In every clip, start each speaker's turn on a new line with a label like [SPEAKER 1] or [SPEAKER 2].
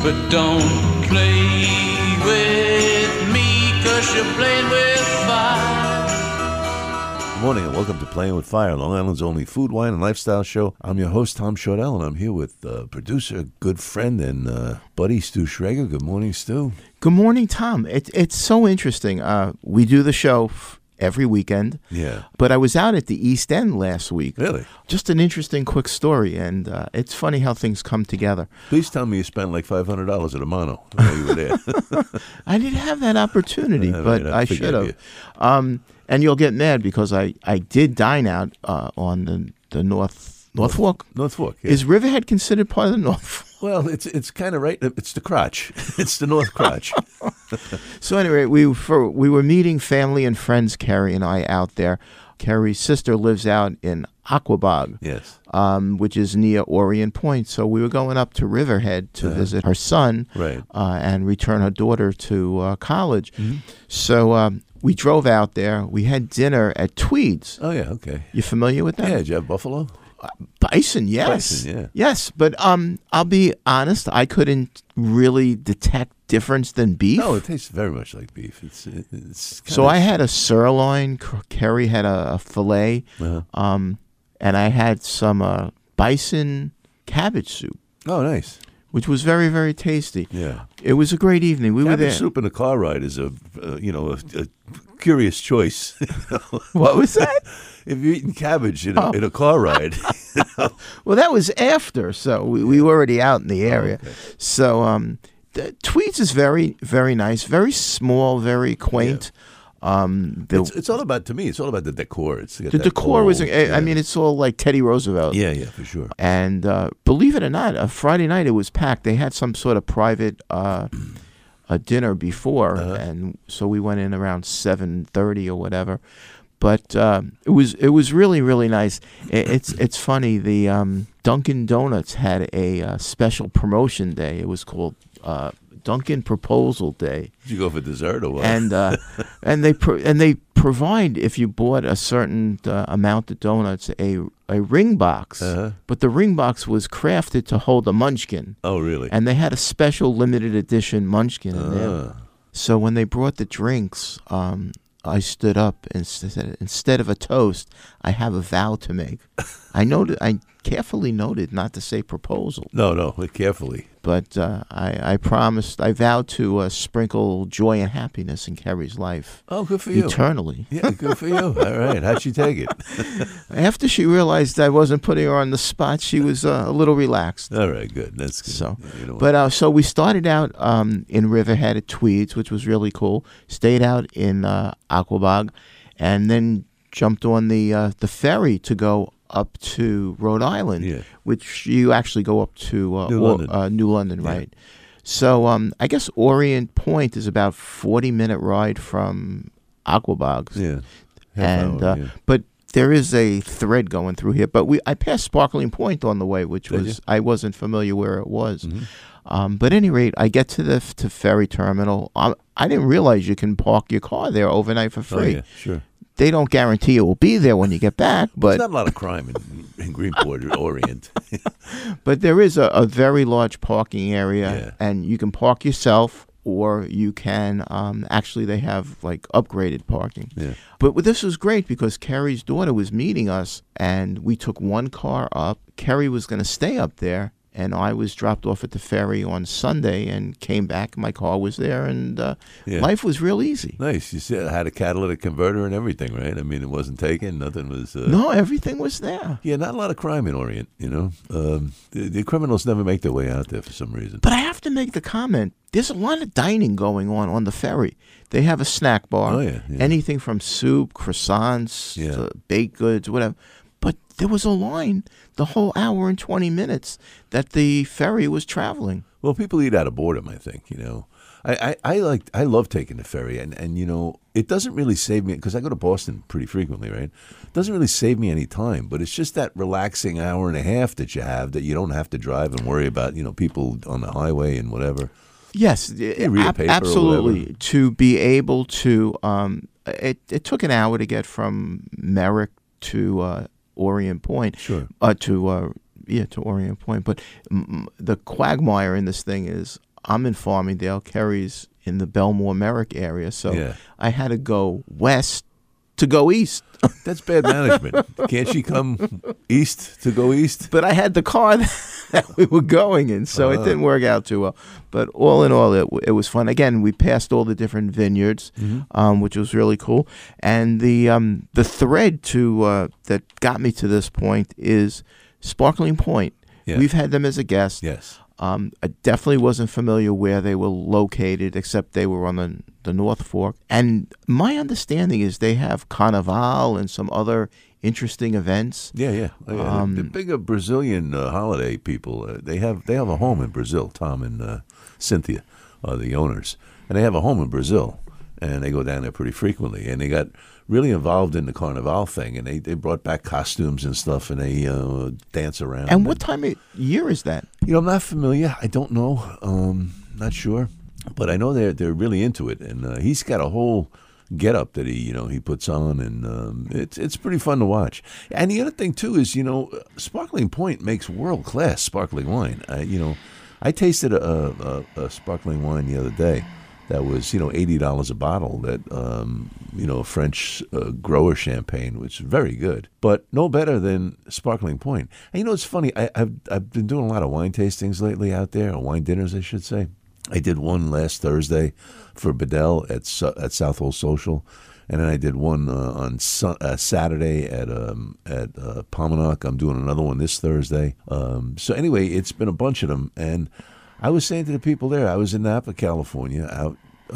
[SPEAKER 1] But don't play with me, 'cause you're playing with fire.
[SPEAKER 2] Good morning and welcome to Playing with Fire, Long Island's only food, wine, and lifestyle show. I'm your host, Tom Shortell, and I'm here with producer, good friend, and buddy, Stu Schrager. Good morning, Stu.
[SPEAKER 3] Good morning, Tom. It's so interesting. We do the show every weekend.
[SPEAKER 2] Yeah.
[SPEAKER 3] But I was out at the East End last week.
[SPEAKER 2] Really?
[SPEAKER 3] Just an interesting quick story, and it's funny how things come together.
[SPEAKER 2] Please tell me you spent like $500 at a mono while you were there.
[SPEAKER 3] I didn't have that opportunity, but
[SPEAKER 2] right,
[SPEAKER 3] I should have. And you'll get mad because I did dine out on the North Fork.
[SPEAKER 2] North Fork, yeah.
[SPEAKER 3] Is Riverhead considered part of the North Fork?
[SPEAKER 2] Well, it's kind of right. It's the crotch. It's the North Crotch.
[SPEAKER 3] So anyway, we were meeting family and friends, Carrie and I, out there. Carrie's sister lives out in Aquabog,
[SPEAKER 2] Yes.
[SPEAKER 3] which is near Orient Point. So we were going up to Riverhead to visit her son,
[SPEAKER 2] Right.
[SPEAKER 3] and return her daughter to college.
[SPEAKER 2] Mm-hmm.
[SPEAKER 3] So we drove out there. We had dinner at Tweed's.
[SPEAKER 2] Oh, yeah, okay.
[SPEAKER 3] You familiar with that?
[SPEAKER 2] Yeah, did you have buffalo?
[SPEAKER 3] Bison, yes.
[SPEAKER 2] Bison, yeah.
[SPEAKER 3] Yes, but I'll be honest, I couldn't really detect difference than beef.
[SPEAKER 2] No, it tastes very much like beef. It's
[SPEAKER 3] So I had a sirloin, Carrie had a filet,
[SPEAKER 2] Uh-huh.
[SPEAKER 3] and I had some bison cabbage soup,
[SPEAKER 2] Oh, nice.
[SPEAKER 3] which was very, very tasty.
[SPEAKER 2] Yeah.
[SPEAKER 3] It was a great evening. We were
[SPEAKER 2] Cabbage
[SPEAKER 3] there.
[SPEAKER 2] soup in a car ride is a curious choice.
[SPEAKER 3] What was that?
[SPEAKER 2] If you're eating cabbage in a car ride.
[SPEAKER 3] Well, that was after, so we were already out in the area.
[SPEAKER 2] okay.
[SPEAKER 3] So the Tweeds is very, very nice, very small, very quaint.
[SPEAKER 2] It's all about, to me, it's all about the decor.
[SPEAKER 3] The decor was, I mean, it's all like Teddy Roosevelt.
[SPEAKER 2] Yeah, for sure.
[SPEAKER 3] And believe it or not, Friday night it was packed. They had some sort of private a dinner before, and so we went in around 7:30 or whatever. But it was really, really nice. It's funny. The Dunkin' Donuts had a special promotion day. It was called Dunkin' Proposal Day.
[SPEAKER 2] Did you go for dessert or what?
[SPEAKER 3] And they provide, if you bought a certain amount of donuts, a ring box. But the ring box was crafted to hold a munchkin.
[SPEAKER 2] Oh, really?
[SPEAKER 3] And they had a special limited edition munchkin in there. So when they brought the drinks, I stood up and said, instead of a toast, I have a vow to make. I carefully noted not to say proposal.
[SPEAKER 2] No, carefully.
[SPEAKER 3] But I promised, I vowed to sprinkle joy and happiness in Carrie's life.
[SPEAKER 2] Oh, good for you.
[SPEAKER 3] Eternally.
[SPEAKER 2] Yeah, good for you. All right. How'd she take it?
[SPEAKER 3] After she realized I wasn't putting her on the spot, she was a little relaxed.
[SPEAKER 2] All right, good. That's good.
[SPEAKER 3] So,
[SPEAKER 2] You know
[SPEAKER 3] but so we started out in Riverhead at Tweeds, which was really cool. Stayed out in Aquabog, and then jumped on the ferry to go up to Rhode Island, which you actually go up to New London, right? So I guess Orient Point is about 40-minute ride from Aquabog.
[SPEAKER 2] Yeah.
[SPEAKER 3] And but there is a thread going through here. But I passed Sparkling Point on the way, which I wasn't familiar where it was. But at any rate, I get to the ferry terminal. I didn't realize you can park your car there overnight for free.
[SPEAKER 2] Oh, yeah, sure.
[SPEAKER 3] They don't guarantee it will be there when you get back, but
[SPEAKER 2] there's not a lot of crime in Greenport or Orient.
[SPEAKER 3] But there is a very large parking area, and you can park yourself, or you can actually they have like upgraded parking.
[SPEAKER 2] Yeah.
[SPEAKER 3] But this was great because Carrie's daughter was meeting us, and we took one car up. Carrie was going to stay up there, and I was dropped off at the ferry on Sunday and came back. My car was there, and life was real easy.
[SPEAKER 2] Nice. You said it had a catalytic converter and everything, right? I mean, it wasn't taken. Nothing was...
[SPEAKER 3] No, everything was there.
[SPEAKER 2] Yeah, not a lot of crime in Orient, you know. The criminals never make their way out there for some reason.
[SPEAKER 3] But I have to make the comment, there's a lot of dining going on the ferry. They have a snack bar.
[SPEAKER 2] Oh, yeah.
[SPEAKER 3] Anything from soup, croissants, to baked goods, whatever. But there was a line the whole hour and 20 minutes that the ferry was traveling.
[SPEAKER 2] Well, people eat out of boredom, I think, you know. I love taking the ferry, and you know, it doesn't really save me, because I go to Boston pretty frequently, right? It doesn't really save me any time, but it's just that relaxing hour and a half that you have that you don't have to drive and worry about, you know, people on the highway and whatever.
[SPEAKER 3] Yes,
[SPEAKER 2] read a paper
[SPEAKER 3] absolutely. To be able to, it took an hour to get from Merrick to Orient Point.
[SPEAKER 2] Sure.
[SPEAKER 3] To Orient Point. But the quagmire in this thing is I'm in Farmingdale, Kerry's in the Belmore Merrick area, so
[SPEAKER 2] Yeah.
[SPEAKER 3] I had to go west to go east.
[SPEAKER 2] That's bad management. Can't she come east to go east?
[SPEAKER 3] But I had the car that we were going in, so it didn't work out too well. But all in all, it was fun. Again, we passed all the different vineyards, which was really cool. And the thread to that got me to this point is Sparkling Point.
[SPEAKER 2] Yeah.
[SPEAKER 3] We've had them as a guest.
[SPEAKER 2] Yes.
[SPEAKER 3] I definitely wasn't familiar where they were located, except they were on the North Fork. And my understanding is they have Carnival and some other interesting events.
[SPEAKER 2] Yeah. The bigger Brazilian holiday people, they have a home in Brazil. Tom and Cynthia are the owners, and they have a home in Brazil, and they go down there pretty frequently. And they got really involved in the Carnival thing, and they brought back costumes and stuff, and they dance around.
[SPEAKER 3] And what time of year is that?
[SPEAKER 2] I'm not familiar. I don't know. Not sure, but I know they're really into it, and he's got a whole get-up that he puts on, and it's pretty fun to watch. And the other thing too is Sparkling Point makes world-class sparkling wine. I tasted a sparkling wine the other day that was $80 a bottle. That French grower champagne, which is very good, but no better than Sparkling Point. And it's funny. I've been doing a lot of wine tastings lately out there, or wine dinners, I should say. I did one last Thursday for Bedell at Southhold Social, and then I did one on Saturday at Pominock. I'm doing another one this Thursday. So anyway, it's been a bunch of them, and I was saying to the people there, I was in Napa, California, out,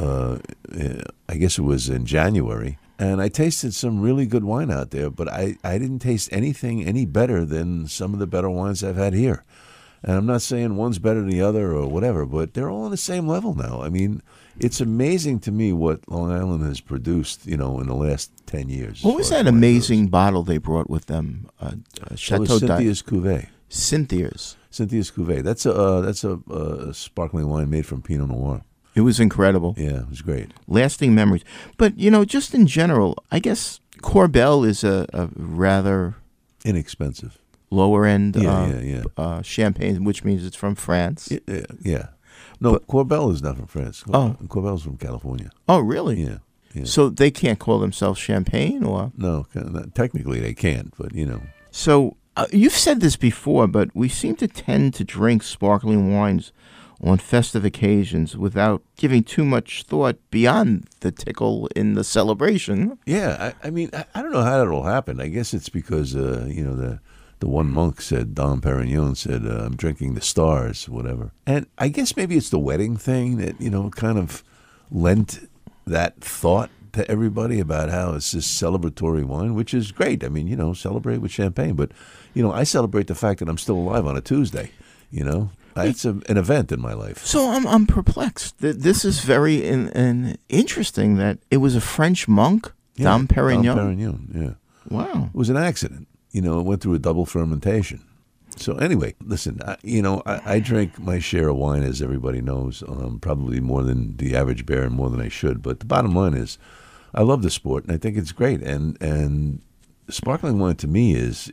[SPEAKER 2] I guess it was in January, and I tasted some really good wine out there, but I didn't taste anything any better than some of the better wines I've had here. And I'm not saying one's better than the other or whatever, but they're all on the same level now. I mean, it's amazing to me what Long Island has produced, in the last 10 years.
[SPEAKER 3] What was that amazing bottle they brought with them? Chateau
[SPEAKER 2] Cynthia's Cuvée.
[SPEAKER 3] Cynthia's
[SPEAKER 2] Cuvée. That's a sparkling wine made from Pinot Noir.
[SPEAKER 3] It was incredible.
[SPEAKER 2] Yeah, it was great.
[SPEAKER 3] Lasting memories. But, just in general, I guess Corbel is a rather
[SPEAKER 2] inexpensive,
[SPEAKER 3] lower end
[SPEAKER 2] yeah.
[SPEAKER 3] champagne, which means it's from France.
[SPEAKER 2] Yeah. No, Corbel is not from France. Corbel's from California.
[SPEAKER 3] Oh, really?
[SPEAKER 2] Yeah.
[SPEAKER 3] So they can't call themselves champagne, or?
[SPEAKER 2] No, technically they can't, but
[SPEAKER 3] So you've said this before, but we seem to tend to drink sparkling wines on festive occasions without giving too much thought beyond the tickle in the celebration.
[SPEAKER 2] Yeah, I mean, I don't know how that'll happen. I guess it's because, the one monk said, Dom Perignon said, I'm drinking the stars, whatever. And I guess maybe it's the wedding thing that, kind of lent that thought to everybody about how it's this celebratory wine, which is great. I mean, celebrate with champagne. But, I celebrate the fact that I'm still alive on a Tuesday, It's an event in my life.
[SPEAKER 3] So I'm perplexed. This is very interesting that it was a French monk, Dom Perignon.
[SPEAKER 2] Dom Perignon, yeah.
[SPEAKER 3] Wow.
[SPEAKER 2] It was an accident. It went through a double fermentation. So anyway, listen, I drink my share of wine, as everybody knows, probably more than the average bear and more than I should. But the bottom line is I love the sport, and I think it's great. And sparkling wine to me is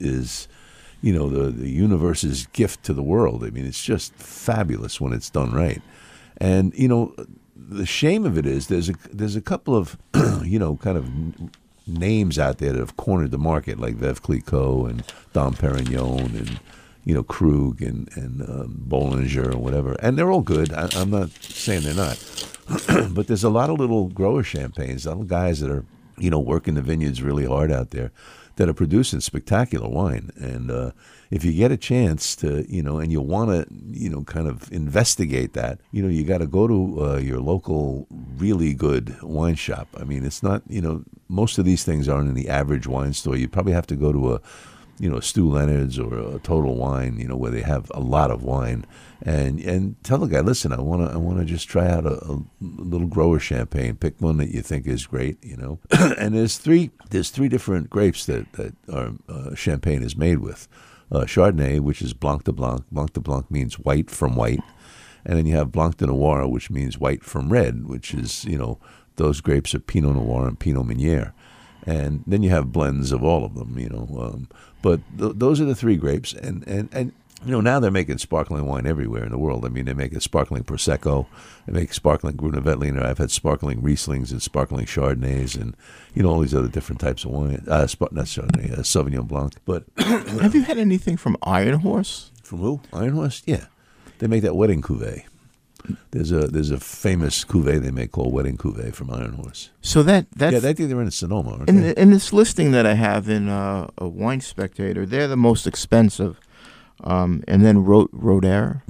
[SPEAKER 2] the universe's gift to the world. I mean, it's just fabulous when it's done right. And, the shame of it is there's a couple of, kind of names out there that have cornered the market, like Veuve Clicquot and Dom Perignon and, Krug and Bollinger or whatever. And they're all good. I'm not saying they're not. But there's a lot of little grower champagnes, little guys that are, working the vineyards really hard out there, that are producing spectacular wine. And if you get a chance to, and you want to, kind of investigate that, you got to go to your local really good wine shop. I mean, it's not, most of these things aren't in the average wine store. You probably have to go to a Stu Leonard's or a Total Wine, where they have a lot of wine, and tell the guy, listen, I want to just try out a little grower champagne. Pick one that you think is great, And there's three different grapes that our champagne is made with. Chardonnay, which is Blanc de Blanc. Blanc de Blanc means white from white, and then you have Blanc de Noir, which means white from red, which is those grapes are Pinot Noir and Pinot Meunier. And then you have blends of all of them, But those are the three grapes. And Now they're making sparkling wine everywhere in the world. I mean, they make a sparkling Prosecco, they make sparkling Grüner Veltliner. I've had sparkling Rieslings and sparkling Chardonnays and, all these other different types of wine. Not Chardonnay, Sauvignon Blanc. But
[SPEAKER 3] have you had anything from Iron Horse?
[SPEAKER 2] From who? Iron Horse? Yeah. They make that wedding cuvee. There's a famous cuvee they make called Wedding Cuvee from Iron Horse.
[SPEAKER 3] So that's
[SPEAKER 2] I think they're in Sonoma, aren't they?
[SPEAKER 3] In this listing that I have in a Wine Spectator, they're the most expensive. And then Roederer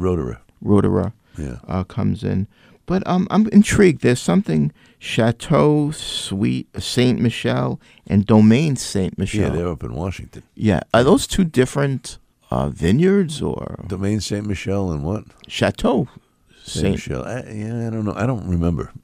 [SPEAKER 3] comes in. But I'm intrigued. There's something Chateau Saint Michel and Domaine Saint Michel.
[SPEAKER 2] Yeah, they're up in Washington.
[SPEAKER 3] Yeah. Are those two different vineyards or?
[SPEAKER 2] Domaine Saint Michel and what?
[SPEAKER 3] Chateau
[SPEAKER 2] Saint Michel. I don't know. I don't remember.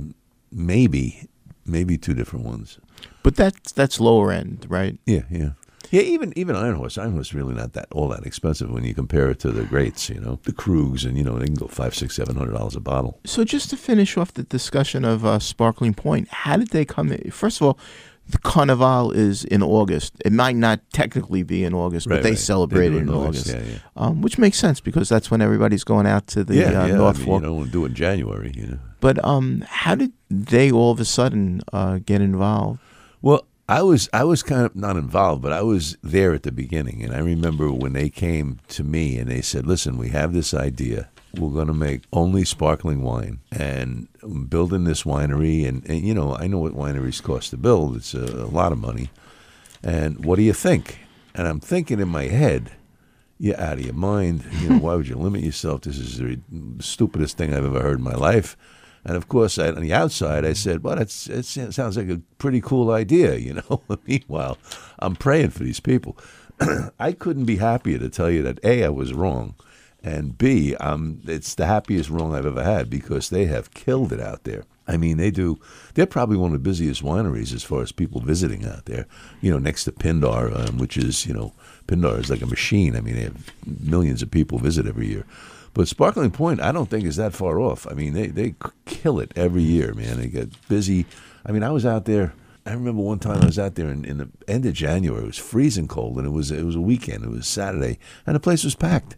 [SPEAKER 2] Maybe two different ones.
[SPEAKER 3] But that's lower end, right?
[SPEAKER 2] Yeah. Yeah, even Iron Horse. Iron Horse is really not all that expensive when you compare it to the greats, the Krugs, and they can go $500, $600, $700 a bottle.
[SPEAKER 3] So just to finish off the discussion of Sparkling Point, how did they come in? First of all, the Carnival is in August. It might not technically be in August, but they celebrate it in August.
[SPEAKER 2] Yeah.
[SPEAKER 3] Which makes sense because that's when everybody's going out to the North Fork.
[SPEAKER 2] We'll do it in January.
[SPEAKER 3] But how did they all of a sudden get involved?
[SPEAKER 2] Well, I was kind of not involved, but I was there at the beginning, and I remember when they came to me and they said, "Listen, we have this idea. We're going to make only sparkling wine and building this winery, and I know what wineries cost to build. It's a lot of money. And what do you think?" And I'm thinking in my head, "You're out of your mind. Why would you limit yourself? This is the stupidest thing I've ever heard in my life." And of course, on the outside, I said, "Well, it sounds like a pretty cool idea." Meanwhile, I'm praying for these people. I couldn't be happier to tell you that A, I was wrong, and B, it's the happiest wrong I've ever had because they have killed it out there. I mean, they're probably one of the busiest wineries as far as people visiting out there, next to Pindar, which is, Pindar is like a machine. I mean, they have millions of people visit every year. But Sparkling Point, I don't think is that far off. I mean, they kill it every year, man. They get busy. I mean, I was out there. I remember one time I was out there in the end of January. It was freezing cold, and it was a weekend. It was Saturday, and the place was packed.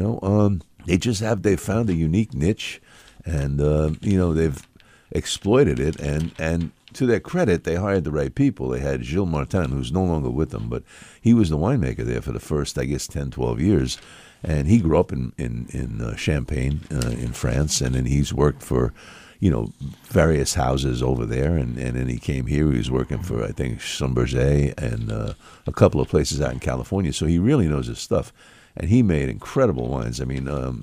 [SPEAKER 2] They found a unique niche, and they've exploited it. And to their credit, they hired the right people. They had Gilles Martin, who's no longer with them, but he was the winemaker there for the first, I guess, 10, 12 years. And he grew up in Champagne in France, and then he's worked for, various houses over there. And then he came here. He was working for, I think, Schlumberger and a couple of places out in California. So he really knows his stuff. And he made incredible wines. I mean,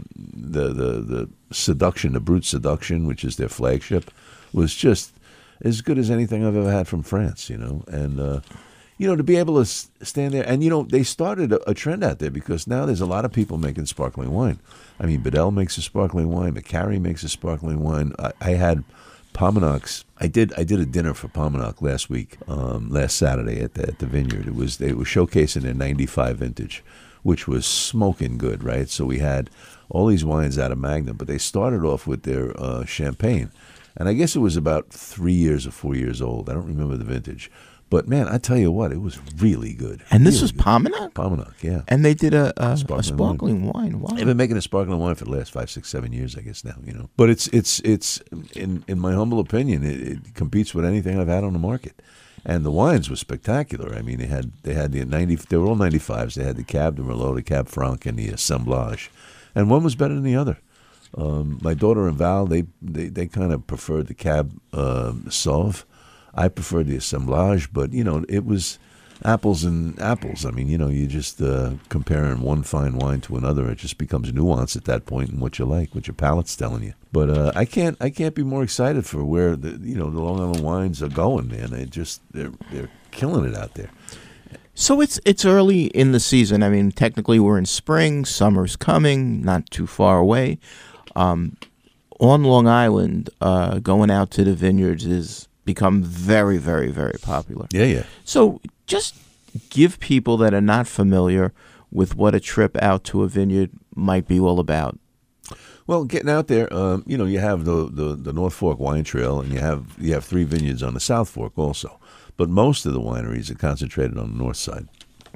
[SPEAKER 2] the Seduction, the Brut Seduction, which is their flagship, was just as good as anything I've ever had from France, And to be able to stand there. And, they started a trend out there because now there's a lot of people making sparkling wine. I mean, Bedell makes a sparkling wine. McCarry makes a sparkling wine. I had Pomenac's. I did a dinner for Pomenac last Saturday at the vineyard. They were showcasing their 95 vintage, which was smoking good, right? So we had all these wines out of Magnum, but they started off with their champagne. And I guess it was about 3 years or 4 years old. I don't remember the vintage. But, man, I tell you what, it was really good.
[SPEAKER 3] And this was Pomenac?
[SPEAKER 2] Pomenac, yeah.
[SPEAKER 3] And they did a sparkling wine. Wow.
[SPEAKER 2] They've been making a sparkling wine for the last 5, 6, 7 years, I guess now, But it's in my humble opinion, it competes with anything I've had on the market. And the wines were spectacular. I mean, they had the 90. They were all 95s. They had the Cab de Merlot, the Cab Franc, and the Assemblage. And one was better than the other. My daughter and Val, they kind of preferred the Cab Sauv. I preferred the Assemblage, but, it was apples and apples. I mean, you just comparing one fine wine to another, it just becomes nuance at that point in what you like, what your palate's telling you. But I can't be more excited for where the Long Island wines are going, man. They're killing it out there.
[SPEAKER 3] So it's early in the season. I mean, technically we're in spring, summer's coming, not too far away. On Long Island, going out to the vineyards is become very, very, very popular.
[SPEAKER 2] Yeah.
[SPEAKER 3] So just give people that are not familiar with what a trip out to a vineyard might be all about.
[SPEAKER 2] Well, getting out there, you have the North Fork Wine Trail, and you have 3 vineyards on the South Fork also. But most of the wineries are concentrated on the north side.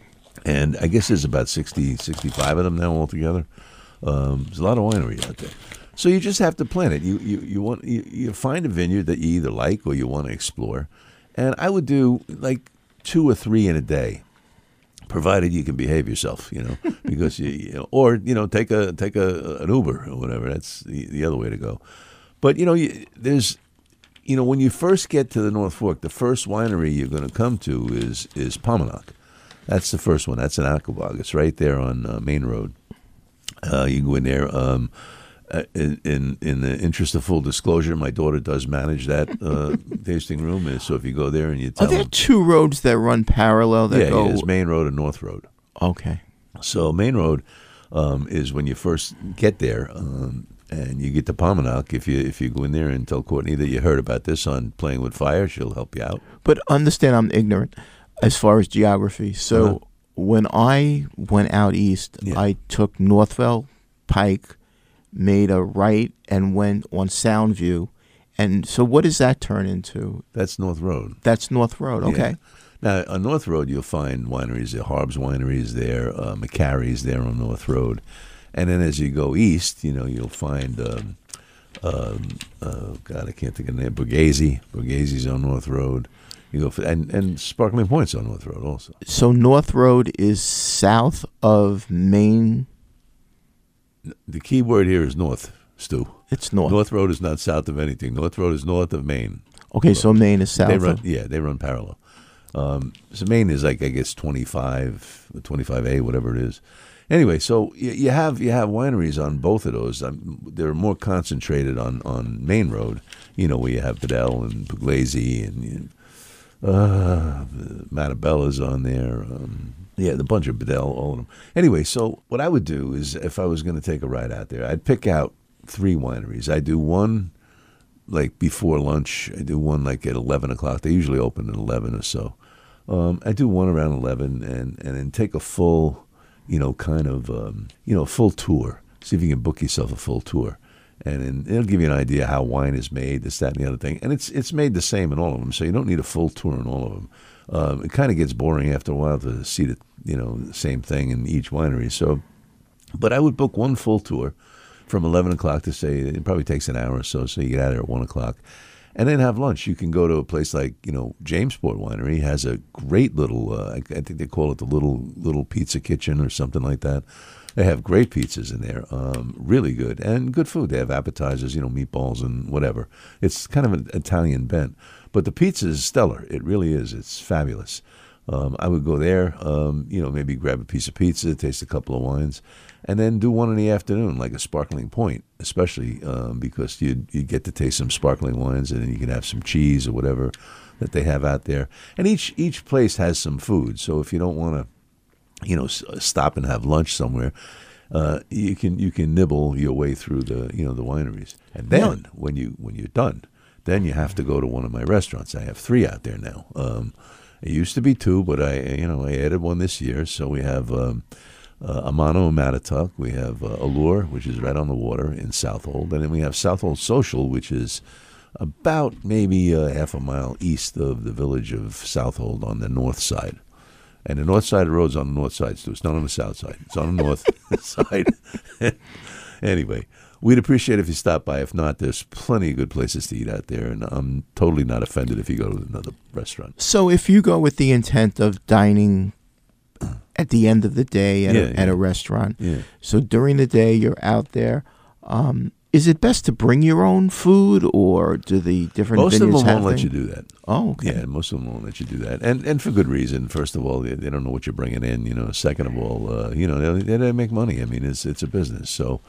[SPEAKER 2] And I guess there's about 60, 65 of them now altogether. There's a lot of winery out there. So you just have to plan it. You find a vineyard that you either like or you want to explore. And I would do like 2 or 3 in a day, provided you can behave yourself, because or take an Uber or whatever. That's the other way to go. But there's when you first get to the North Fork, the first winery you're going to come to is Pominock. That's the first one. That's in Aquebogue. It's right there on Main Road. You can go in there. In the interest of full disclosure, my daughter does manage that tasting room. So if you go there and you tell
[SPEAKER 3] Are there
[SPEAKER 2] them,
[SPEAKER 3] 2 roads that run parallel that go?
[SPEAKER 2] There's Main Road and North Road.
[SPEAKER 3] Okay.
[SPEAKER 2] So Main Road is when you first get there, and you get to Pominock. If you go in there and tell Courtney that you heard about this on Playing with Fire, she'll help you out.
[SPEAKER 3] But understand, I'm ignorant as far as geography. So when I went out east, I took Northville Pike, made a right, and went on Soundview. And so what does that turn into?
[SPEAKER 2] That's North Road.
[SPEAKER 3] That's North Road, okay.
[SPEAKER 2] Yeah. Now, on North Road, you'll find wineries. There Harb's Wineries there, McCarry's there on North Road. And then as you go east, you'll find, God, I can't think of the name, Borghese. Borghese's on North Road. You go and Sparkling Point's on North Road also.
[SPEAKER 3] So North Road is south of Main.
[SPEAKER 2] The key word here is north, Stu.
[SPEAKER 3] It's north.
[SPEAKER 2] North Road is not south of anything. North Road is north of Main.
[SPEAKER 3] Okay, so Main is south.
[SPEAKER 2] They run parallel. So Main is like, I guess, 25, 25A, whatever it is. Anyway, so you have wineries on both of those. They're more concentrated on Main Road, where you have Bedell and Pugliese and Matabella's on there. The bunch of Bedell, all of them. Anyway, so what I would do is, if I was going to take a ride out there, I'd pick out 3 wineries. I do one like before lunch. I do one like at 11 o'clock. They usually open at 11 or so. I do one around 11 and then take a full, full tour. See if you can book yourself a full tour. And it'll give you an idea how wine is made, this, that, and the other thing. And it's made the same in all of them, so you don't need a full tour in all of them. It kind of gets boring after a while to see the same thing in each winery. So, but I would book one full tour from 11 o'clock to say, it probably takes an hour or so you get out of there at 1 o'clock. And then have lunch. You can go to a place like, Jamesport Winery has a great little, I think they call it the little pizza kitchen or something like that. They have great pizzas in there, really good, and good food. They have appetizers, meatballs and whatever. It's kind of an Italian bent. But the pizza is stellar. It really is. It's fabulous. I would go there, maybe grab a piece of pizza, taste a couple of wines, and then do one in the afternoon, like a Sparkling Point, especially because you get to taste some sparkling wines, and then you can have some cheese or whatever that they have out there. And each place has some food, so if you don't want to stop and have lunch somewhere, you can nibble your way through the the wineries, and then when you're done, then you have to go to one of my restaurants. I have 3 out there now. It used to be 2, but I added one this year. So we have Amano in Mattatuck. We have Allure, which is right on the water in Southold, and then we have Southold Social, which is about maybe half a mile east of the village of Southold on the north side. And the north side of the road's on the north side, too. It's not on the south side. It's on the north side. Anyway, we'd appreciate if you stop by. If not, there's plenty of good places to eat out there, and I'm totally not offended if you go to another restaurant.
[SPEAKER 3] So if you go with the intent of dining at the end of the day at a restaurant, so during the day you're out there, is it best to bring your own food, or do the different
[SPEAKER 2] vineyards have
[SPEAKER 3] Most of them
[SPEAKER 2] won't let you do that.
[SPEAKER 3] Oh, okay.
[SPEAKER 2] Yeah, most of them won't let you do that, and for good reason. First of all, they don't know what you're bringing in. Second of all, they make money. I mean, it's a business. So,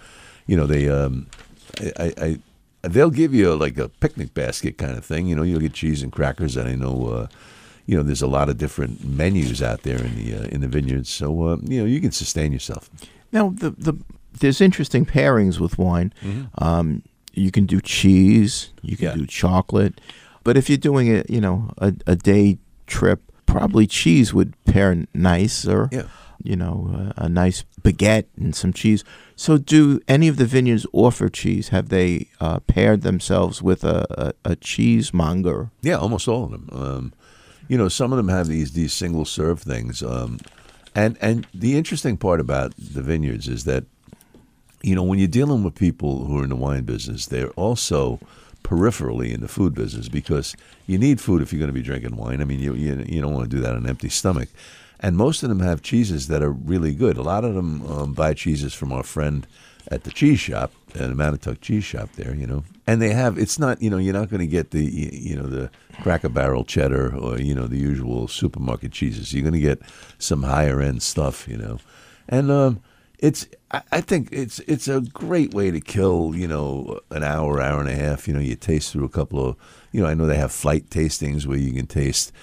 [SPEAKER 2] they'll give you like a picnic basket kind of thing. You'll get cheese and crackers, and I know. There's a lot of different menus out there in the vineyards, so you can sustain yourself.
[SPEAKER 3] Now, there's interesting pairings with wine. Mm-hmm. You can do cheese, you can do chocolate, but if you're doing a day trip, probably cheese would pair nicer. Yeah. A nice baguette and some cheese. So, do any of the vineyards offer cheese? Have they paired themselves with a cheesemonger?
[SPEAKER 2] Yeah, almost all of them. Some of them have these single serve things. And the interesting part about the vineyards is that, when you're dealing with people who are in the wine business, they're also peripherally in the food business, because you need food if you're going to be drinking wine. I mean, you don't want to do that on an empty stomach. And most of them have cheeses that are really good. A lot of them buy cheeses from our friend at the cheese shop, at the Manitouk cheese shop there, And they have, it's not, you're not going to get the Cracker Barrel cheddar or, the usual supermarket cheeses. You're going to get some higher end stuff, And I think it's a great way to kill, an hour and a half. You taste through a couple of, I know they have flight tastings where you can taste,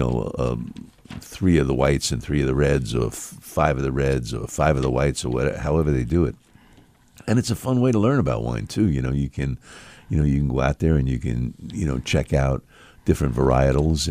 [SPEAKER 2] 3 of the whites and 3 of the reds, or 5 of the reds, or 5 of the whites, or whatever, however they do it. And it's a fun way to learn about wine too. You can go out there and you can, check out different varietals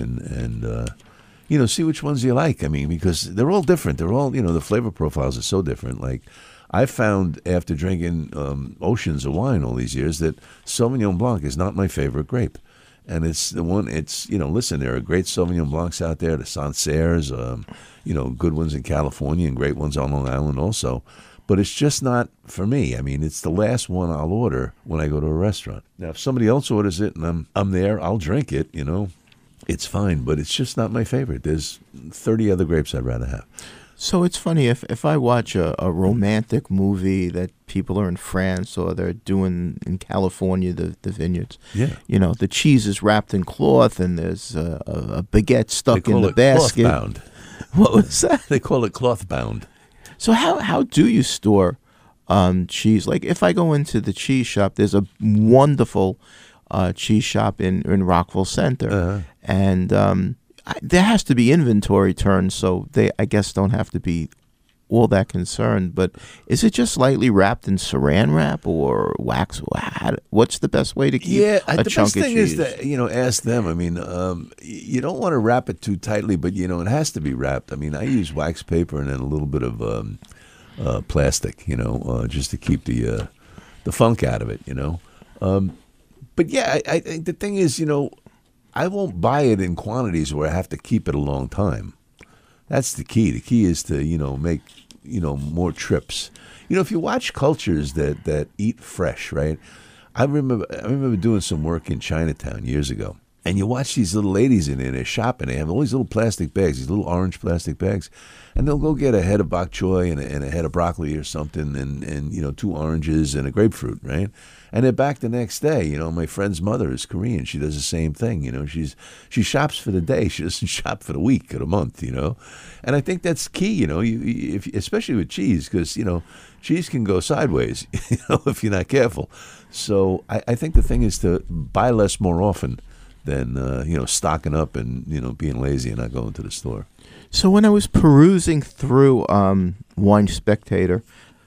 [SPEAKER 2] and see which ones you like. I mean, because they're all different. They're all, the flavor profiles are so different. Like, I found after drinking oceans of wine all these years that Sauvignon Blanc is not my favorite grape. And it's the one, listen, there are great Sauvignon Blancs out there, the Sancerres, good ones in California and great ones on Long Island also. But it's just not for me. I mean, it's the last one I'll order when I go to a restaurant. Now, if somebody else orders it and I'm there, I'll drink it, It's fine, but it's just not my favorite. There's 30 other grapes I'd rather have.
[SPEAKER 3] So it's funny, if I watch a romantic movie that people are in France or they're doing in California, the vineyards, the cheese is wrapped in cloth and there's a baguette stuck in the basket.
[SPEAKER 2] Cloth bound.
[SPEAKER 3] What was that?
[SPEAKER 2] They call it cloth bound.
[SPEAKER 3] So how do you store cheese? Like, if I go into the cheese shop, there's a wonderful cheese shop in Rockville Center, and there has to be inventory turns, so they, I guess, don't have to be all that concerned. But is it just lightly wrapped in saran wrap or wax? What's the best way to keep a chunk of cheese?
[SPEAKER 2] The best thing is to, ask them. I mean, you don't want to wrap it too tightly, but, it has to be wrapped. I mean, I use wax paper and then a little bit of plastic, just to keep the funk out of it, But, yeah, I think the thing is, I won't buy it in quantities where I have to keep it a long time. That's the key. The key is to, make, more trips. If you watch cultures that eat fresh, right? I remember doing some work in Chinatown years ago. And you watch these little ladies in there, they're shopping. They have all these little plastic bags, these little orange plastic bags. And they'll go get a head of bok choy and a head of broccoli or something and 2 oranges and a grapefruit, right? And they're back the next day. My friend's mother is Korean. She does the same thing. She shops for the day. She doesn't shop for the week or the month. And I think that's key. If especially with cheese, because cheese can go sideways. If you're not careful. So I think the thing is to buy less more often than stocking up and being lazy and not going to the store.
[SPEAKER 3] So when I was perusing through Wine Spectator,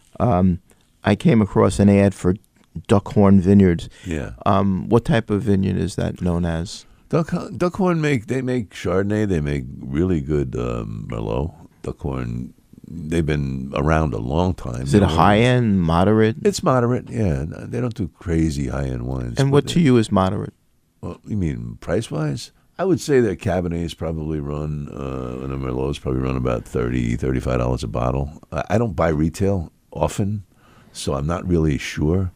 [SPEAKER 3] I came across an ad for Duckhorn Vineyards.
[SPEAKER 2] Yeah.
[SPEAKER 3] What type of vineyard is that known as?
[SPEAKER 2] Duckhorn make Chardonnay. They make really good Merlot. Duckhorn, they've been around a long time.
[SPEAKER 3] Is it a high end, moderate?
[SPEAKER 2] It's moderate. Yeah, they don't do crazy high end wines.
[SPEAKER 3] And what to you is moderate?
[SPEAKER 2] Well, you mean price wise? I would say that Cabernets probably run, and the Merlots probably run about $30, $35 a bottle. I don't buy retail often, so I'm not really sure.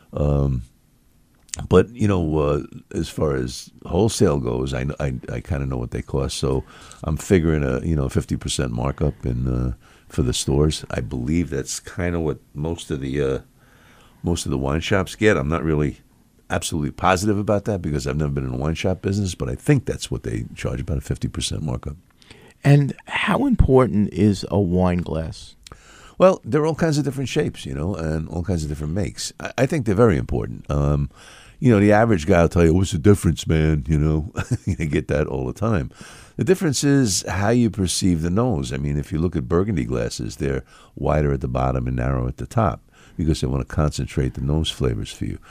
[SPEAKER 2] But as far as wholesale goes, I kind of know what they cost. So I'm figuring a 50% markup for the stores. I believe that's kind of what most of the wine shops get. I'm not really absolutely positive about that because I've never been in a wine shop business, but I think that's what they charge, about a 50% markup. And
[SPEAKER 3] how important is a wine glass?
[SPEAKER 2] Well, there are all kinds of different shapes, and all kinds of different makes. I think they're very important. The average guy will tell you, what's the difference, man? You get that all the time. The difference is how you perceive the nose. I mean, if you look at Burgundy glasses, they're wider at the bottom and narrow at the top because they want to concentrate the nose flavors for you.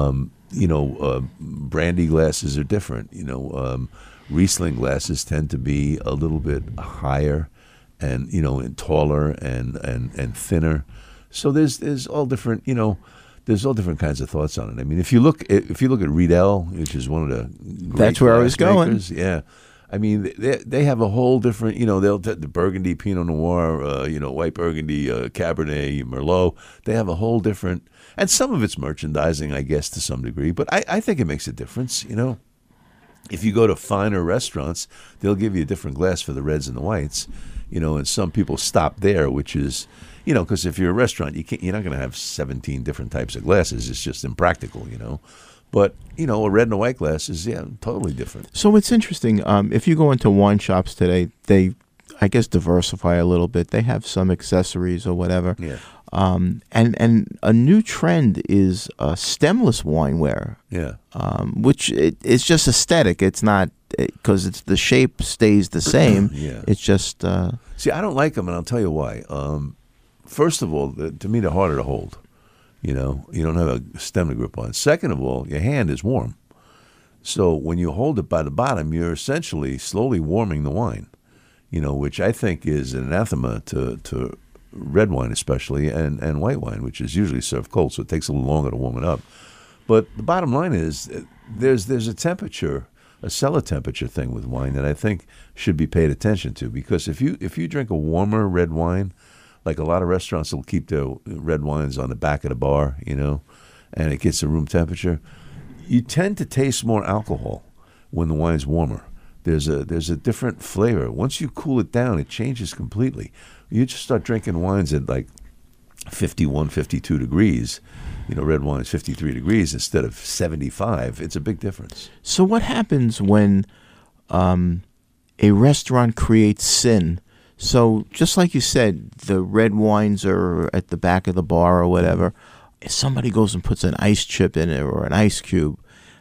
[SPEAKER 2] Brandy glasses are different. Riesling glasses tend to be a little bit higher and taller and thinner. So there's all different there's all different kinds of thoughts on it. I mean, if you look at Riedel, which is one of the great
[SPEAKER 3] that's where I was going.
[SPEAKER 2] Makers, yeah. I mean, they have a whole different, they'll the Burgundy Pinot Noir, white Burgundy, Cabernet, Merlot. They have a whole different, and some of it's merchandising, I guess, to some degree. But I think it makes a difference, If you go to finer restaurants, they'll give you a different glass for the reds and the whites, and some people stop there, which is, because if you're a restaurant, you're not going to have 17 different types of glasses. It's just impractical, But, a red and a white glass is, totally different.
[SPEAKER 3] So it's interesting. If you go into wine shops today, they, I guess, diversify a little bit. They have some accessories or whatever.
[SPEAKER 2] Yeah.
[SPEAKER 3] And a new trend is stemless wineware.
[SPEAKER 2] Yeah.
[SPEAKER 3] Which it's just aesthetic. It's not because it's the shape stays the same.
[SPEAKER 2] Yeah.
[SPEAKER 3] It's just.
[SPEAKER 2] See, I don't like them, and I'll tell you why. First of all, to me, they're harder to hold. You don't have a stem to grip on. Second of all, your hand is warm. So when you hold it by the bottom, you're essentially slowly warming the wine, which I think is an anathema to red wine especially and white wine, which is usually served cold, so it takes a little longer to warm it up. But the bottom line is there's a temperature, a cellar temperature thing with wine that I think should be paid attention to, because if you drink a warmer red wine, like a lot of restaurants will keep their red wines on the back of the bar, and it gets to room temperature, you tend to taste more alcohol when the wine's warmer. There's a different flavor. Once you cool it down, it changes completely. You just start drinking wines at like 51, 52 degrees, red wine's 53 degrees instead of 75. It's a big difference.
[SPEAKER 3] So what happens when a restaurant creates sin? So just like you said, the red wines are at the back of the bar or whatever. If somebody goes and puts an ice chip in it or an ice cube,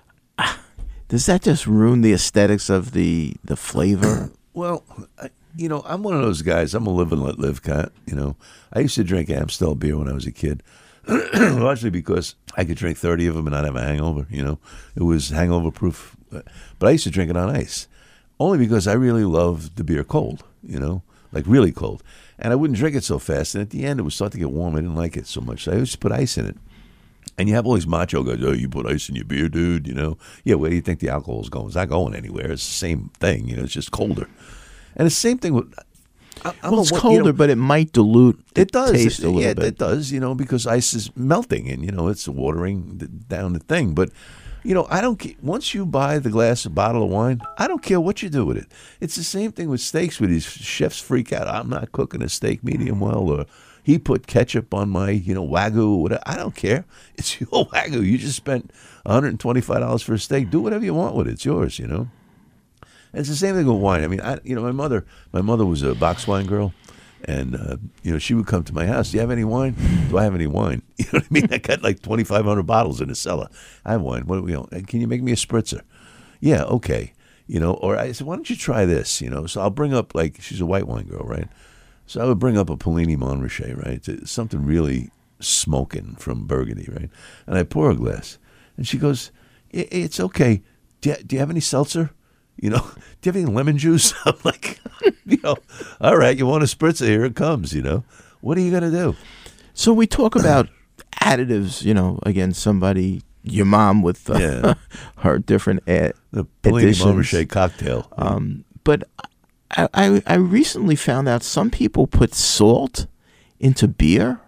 [SPEAKER 3] does that just ruin the aesthetics of the flavor?
[SPEAKER 2] Well, I'm one of those guys. I'm a live and let live cat. I used to drink Amstel beer when I was a kid, largely because I could drink 30 of them and not have a hangover. It was hangover proof. But I used to drink it on ice, only because I really loved the beer cold. Like really cold. And I wouldn't drink it so fast. And at the end, it would start to get warm. I didn't like it so much. So I used to put ice in it. And you have all these macho guys, you put ice in your beer, dude, Yeah, where do you think the alcohol's going? It's not going anywhere. It's the same thing, it's just colder. And the same thing with...
[SPEAKER 3] it's colder, but it might dilute the taste a little bit.
[SPEAKER 2] Yeah, it does, because ice is melting and, it's watering down the thing. But... I don't care. Once you buy the bottle of wine, I don't care what you do with it. It's the same thing with steaks, where these chefs freak out. I'm not cooking a steak medium well, or he put ketchup on my, Wagyu or whatever. I don't care. It's your Wagyu. You just spent $125 for a steak. Do whatever you want with it. It's yours, And it's the same thing with wine. I mean, my mother was a box wine girl. And, she would come to my house. Do you have any wine? Do I have any wine? You know what I mean? I got like 2,500 bottles in the cellar. I have wine. What do we own? Can you make me a spritzer? Yeah, okay. Or I said, why don't you try this? So I'll bring up, she's a white wine girl, right? So I would bring up a Polini Montrachet, right? It's something really smoking from Burgundy, right? And I pour a glass. And she goes, it's okay. Do you have any seltzer? Do you have any lemon juice? I'm like, all right, you want a spritzer? Here it comes, What are you going to do?
[SPEAKER 3] So we talk about additives, again, your mom with her different
[SPEAKER 2] the Polini Montrachet cocktail.
[SPEAKER 3] But I recently found out some people put salt into beer.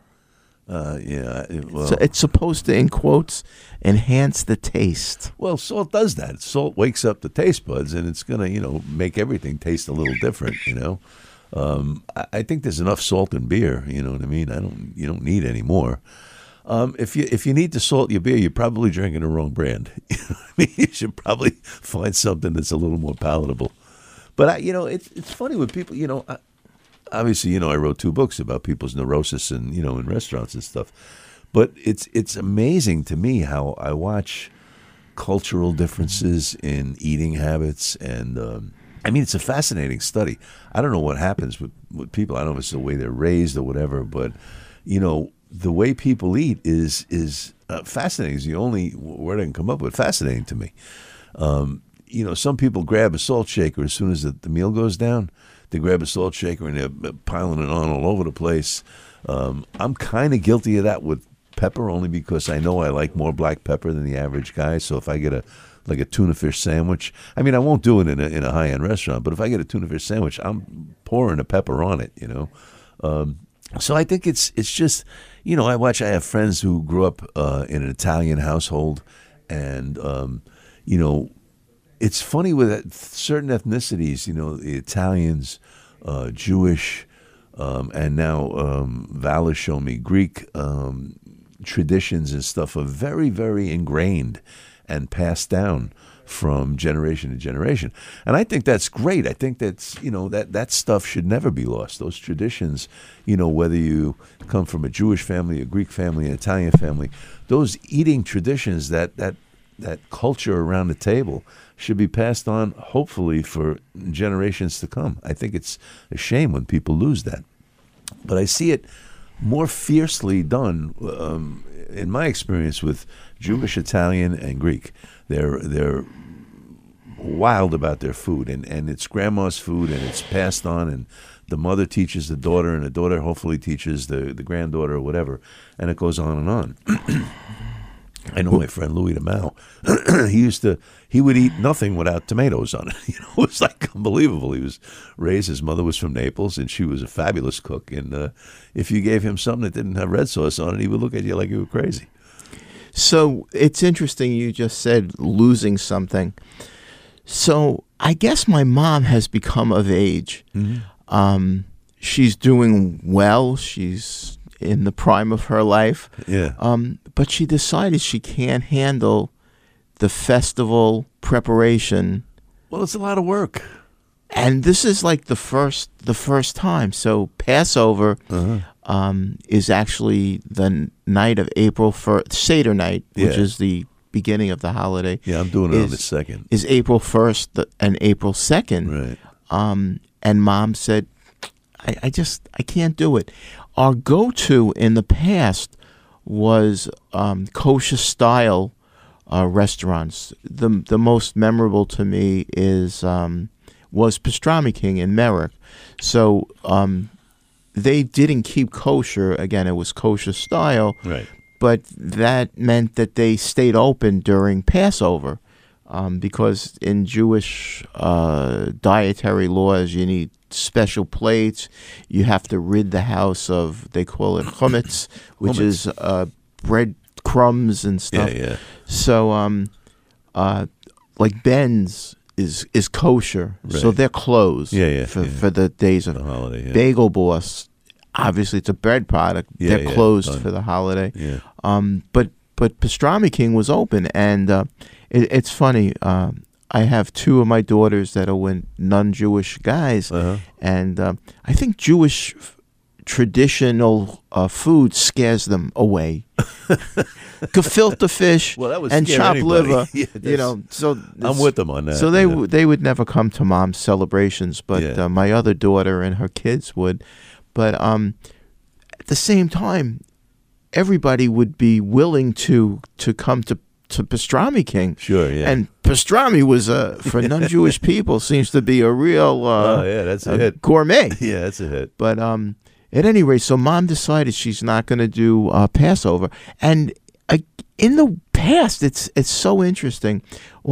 [SPEAKER 2] Well,
[SPEAKER 3] so it's supposed to, in quotes, enhance the taste.
[SPEAKER 2] Well, salt does that. Salt wakes up the taste buds, and it's going to, make everything taste a little different, I think there's enough salt in beer, you know what I mean? You don't need any more. If you need to salt your beer, you're probably drinking the wrong brand. You know what I mean? You should probably find something that's a little more palatable. But, it's funny with people, obviously, I wrote 2 books about people's neurosis and, in restaurants and stuff. But it's amazing to me how I watch cultural differences in eating habits. And, it's a fascinating study. I don't know what happens with people. I don't know if it's the way they're raised or whatever. But, the way people eat is fascinating. It's the only word I can come up with. Fascinating to me. Some people grab a salt shaker as soon as the meal goes down. They grab a salt shaker and they're piling it on all over the place. I'm kind of guilty of that with pepper, only because I know I like more black pepper than the average guy. So if I get a like a tuna fish sandwich. I mean, I won't do it in a high end restaurant, but if I get a tuna fish sandwich, I'm pouring a pepper on it. So I think it's just, I have friends who grew up in an Italian household, and it's funny with certain ethnicities, the Italians, Jewish, and now Val has shown me Greek traditions and stuff are very, very ingrained and passed down from generation to generation. And I think that's great. I think that's, that stuff should never be lost. Those traditions, whether you come from a Jewish family, a Greek family, an Italian family, those eating traditions, that culture around the table should be passed on, hopefully, for generations to come. I think it's a shame when people lose that. But I see it more fiercely done, in my experience, with Jewish, Italian, and Greek. They're wild about their food, and it's grandma's food, and it's passed on, and the mother teaches the daughter, and the daughter hopefully teaches the granddaughter or whatever, and it goes on and on. I know my friend Louis DeMau. He would eat nothing without tomatoes on it. It was like unbelievable. He was raised. His mother was from Naples, and she was a fabulous cook. And if you gave him something that didn't have red sauce on it, he would look at you like you were crazy.
[SPEAKER 3] So it's interesting you just said losing something. So I guess my mom has become of age. Mm-hmm. She's doing well. She's in the prime of her life. Yeah. But she decided she can't handle the festival preparation.
[SPEAKER 2] Well, it's a lot of work.
[SPEAKER 3] And this is like the first time. So Passover is actually the night of April 1st, Seder night, which is the beginning of the holiday.
[SPEAKER 2] Yeah, I'm doing it on the 2nd.
[SPEAKER 3] Is April 1st and April 2nd. Right. And Mom said, I can't do it. Our go-to in the past was kosher style restaurants. The most memorable to me was Pastrami King in Merrick. So they didn't keep kosher. Again, it was kosher style.
[SPEAKER 2] Right.
[SPEAKER 3] But that meant that they stayed open during Passover, because in Jewish dietary laws, you need special plates. You have to rid the house of, they call it chumetz, which is bread crumbs and stuff.
[SPEAKER 2] Yeah.
[SPEAKER 3] So, like Ben's is kosher,
[SPEAKER 2] right.
[SPEAKER 3] So they're closed for the days of
[SPEAKER 2] the holiday. Yeah.
[SPEAKER 3] Bagel Boss, obviously it's a bread product. They're closed for the holiday.
[SPEAKER 2] Yeah.
[SPEAKER 3] But Pastrami King was open, and it's funny. I have two of my daughters that are with non-Jewish guys, and I think Jewish traditional food scares them away. Gefilte fish and chopped liver. So
[SPEAKER 2] I'm with them on that.
[SPEAKER 3] So they would never come to Mom's celebrations, but my other daughter and her kids would. But at the same time, everybody would be willing to come to Pastrami King.
[SPEAKER 2] Sure, yeah.
[SPEAKER 3] And pastrami was for non-Jewish people seems to be a real
[SPEAKER 2] that's a hit.
[SPEAKER 3] Gourmet.
[SPEAKER 2] Yeah, that's a hit.
[SPEAKER 3] But at any rate, so Mom decided she's not going to do Passover. And in the past, it's so interesting.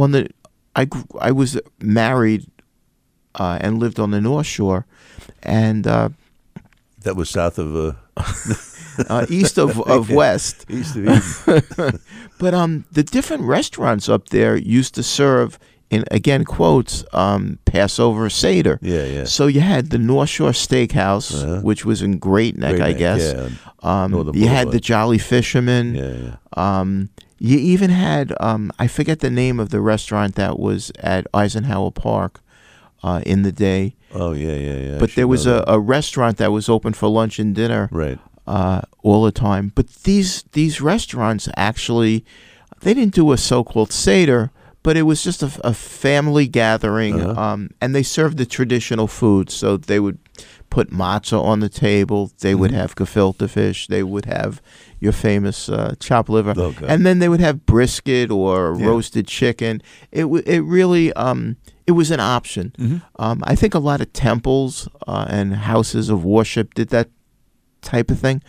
[SPEAKER 3] I was married and lived on the North Shore, and
[SPEAKER 2] that was south of
[SPEAKER 3] east of West.
[SPEAKER 2] East of Eden.
[SPEAKER 3] But the different restaurants up there used to serve, in again quotes, Passover Seder.
[SPEAKER 2] Yeah.
[SPEAKER 3] So you had the North Shore Steakhouse, which was in Great Neck, I guess.
[SPEAKER 2] Yeah.
[SPEAKER 3] You had the Jolly Fisherman.
[SPEAKER 2] Yeah.
[SPEAKER 3] You even had, I forget the name of the restaurant that was at Eisenhower Park in the day.
[SPEAKER 2] Oh, yeah.
[SPEAKER 3] But there was a restaurant that was open for lunch and dinner.
[SPEAKER 2] Right.
[SPEAKER 3] All the time. But these restaurants actually, they didn't do a so-called Seder, but it was just a family gathering, and they served the traditional food. So they would put matzah on the table. They would have gefilte fish. They would have your famous chopped liver.
[SPEAKER 2] Okay.
[SPEAKER 3] And then they would have brisket or roasted chicken. It really... it was an option. Mm-hmm. I think a lot of temples and houses of worship did that type of thing.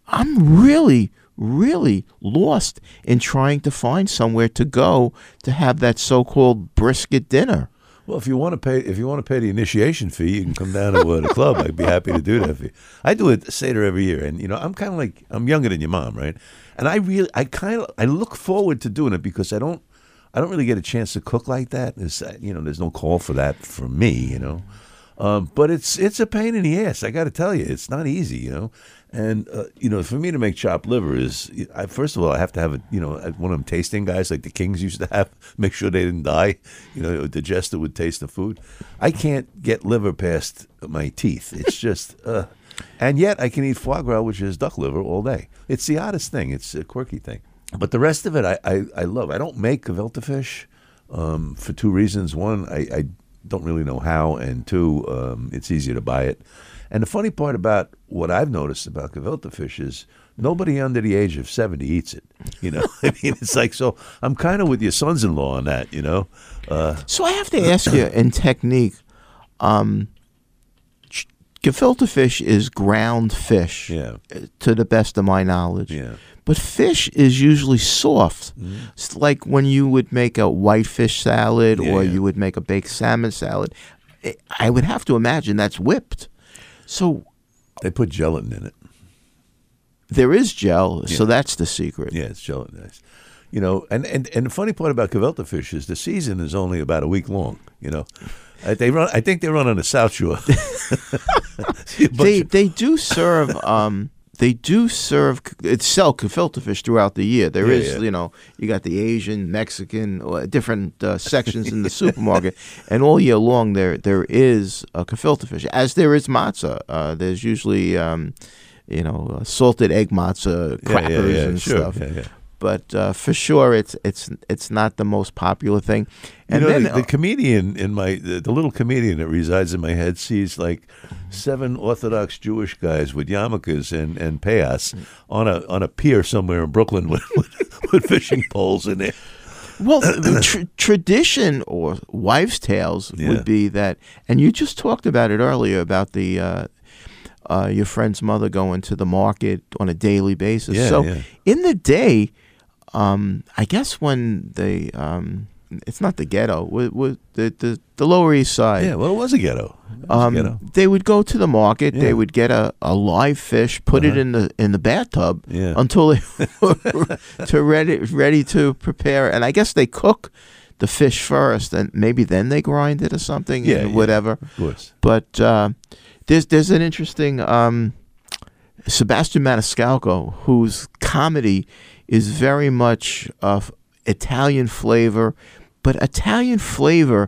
[SPEAKER 3] I'm really, really lost in trying to find somewhere to go to have that so-called brisket dinner.
[SPEAKER 2] Well, if you want to pay the initiation fee, you can come down to the club. I'd be happy to do that for you. I do it Seder every year, and I'm kind of like, I'm younger than your mom, right? And I look forward to doing it because I don't really get a chance to cook like that. There's no call for that for me, but it's a pain in the ass. I got to tell you, it's not easy, And for me to make chopped liver is, first of all, I have to have one of them tasting guys like the Kings used to have, make sure they didn't die. A digester would taste the food. I can't get liver past my teeth. It's just, and yet I can eat foie gras, which is duck liver, all day. It's the oddest thing. It's a quirky thing. But the rest of it, I love. I don't make gefilte fish for two reasons. One, I don't really know how, and two, it's easier to buy it. And the funny part about what I've noticed about gefilte fish is nobody under the age of 70 eats it. It's like, so I'm kind of with your sons-in-law on that,
[SPEAKER 3] So I have to ask you, in technique, gefilte fish is ground fish, to the best of my knowledge.
[SPEAKER 2] Yeah.
[SPEAKER 3] But fish is usually soft. It's like when you would make a whitefish salad or you would make a baked salmon salad. I would have to imagine that's whipped. So
[SPEAKER 2] they put gelatin in it.
[SPEAKER 3] There is gel, so that's the secret.
[SPEAKER 2] Yeah, it's gelatinized. And the funny part about gefilte fish is the season is only about a week long. I think they run on the South Shore.
[SPEAKER 3] They do serve. Sell gefilte fish throughout the year. There is, you got the Asian, Mexican, different sections in the supermarket, and all year long there is a gefilte fish, as there is matzah. There's usually, salted egg matzah, crackers and stuff. Yeah. But for sure, it's not the most popular thing. And then
[SPEAKER 2] the comedian the little comedian that resides in my head sees like 7 Orthodox Jewish guys with yarmulkes and payas on a pier somewhere in Brooklyn with fishing poles in there.
[SPEAKER 3] Well, tradition or wives' tales would be that, and you just talked about it earlier about the your friend's mother going to the market on a daily basis. In the day. I guess when they, it's not the ghetto, with the Lower East Side.
[SPEAKER 2] Yeah, well, it was a ghetto.
[SPEAKER 3] They would go to the market. They would get a live fish, put it in the bathtub until they were ready to prepare. And I guess they cook the fish first, and maybe then they grind it or something. Whatever.
[SPEAKER 2] Of course.
[SPEAKER 3] But there's an interesting Sebastian Maniscalco, whose comedy is very much of Italian flavor, but Italians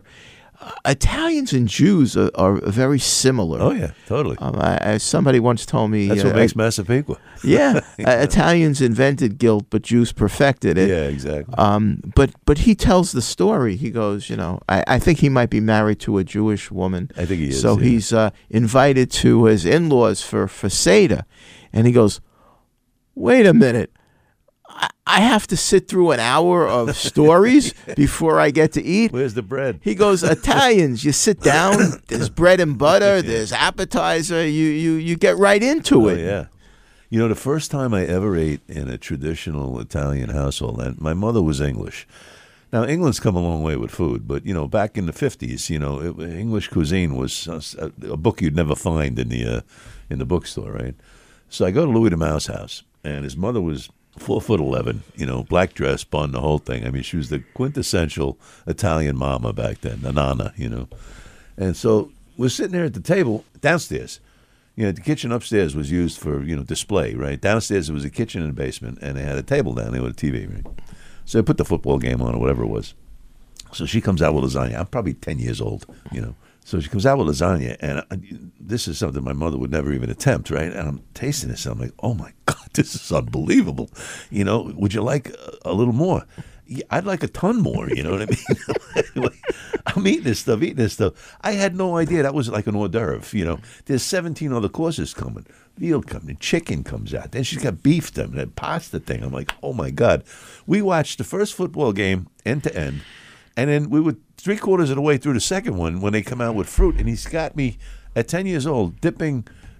[SPEAKER 3] and Jews are very similar.
[SPEAKER 2] Oh yeah, totally.
[SPEAKER 3] Somebody once told me
[SPEAKER 2] that's what makes Massapequa.
[SPEAKER 3] Italians invented guilt, but Jews perfected it.
[SPEAKER 2] Yeah, exactly.
[SPEAKER 3] But he tells the story. He goes, I think he might be married to a Jewish woman.
[SPEAKER 2] I think he is.
[SPEAKER 3] So he's invited to his in-laws for Seder, and he goes, "Wait a minute. I have to sit through an hour of stories before I get to eat."
[SPEAKER 2] Where's the bread?
[SPEAKER 3] He goes, "Italians, you sit down, there's bread and butter, there's appetizer, you get right into it."
[SPEAKER 2] Yeah. The first time I ever ate in a traditional Italian household, and my mother was English. Now, England's come a long way with food, but, back in the 50s, English cuisine was a book you'd never find in the bookstore, right? So I go to Louis the Mouse house, and his mother was 4'11", black dress, bun, the whole thing. I mean, she was the quintessential Italian mama back then, the nana, And so we're sitting there at the table downstairs. The kitchen upstairs was used for, display, right? Downstairs, there was a kitchen in the basement, and they had a table down there with a TV, right? So they put the football game on or whatever it was. So she comes out with lasagna. I'm probably 10 years old, So she comes out with lasagna, and this is something my mother would never even attempt, right? And I'm tasting this, and I'm like, oh, my God, this is unbelievable. Would you like a little more? Yeah, I'd like a ton more, you know what I mean? I'm eating this stuff. I had no idea that was like an hors d'oeuvre, There's 17 other courses coming. Veal coming, chicken comes out. Then she's got beef, that pasta thing. I'm like, oh, my God. We watched the first football game end to end, and then we were 3/4 of the way through the second one when they come out with fruit, and he's got me, at 10 years old, dipping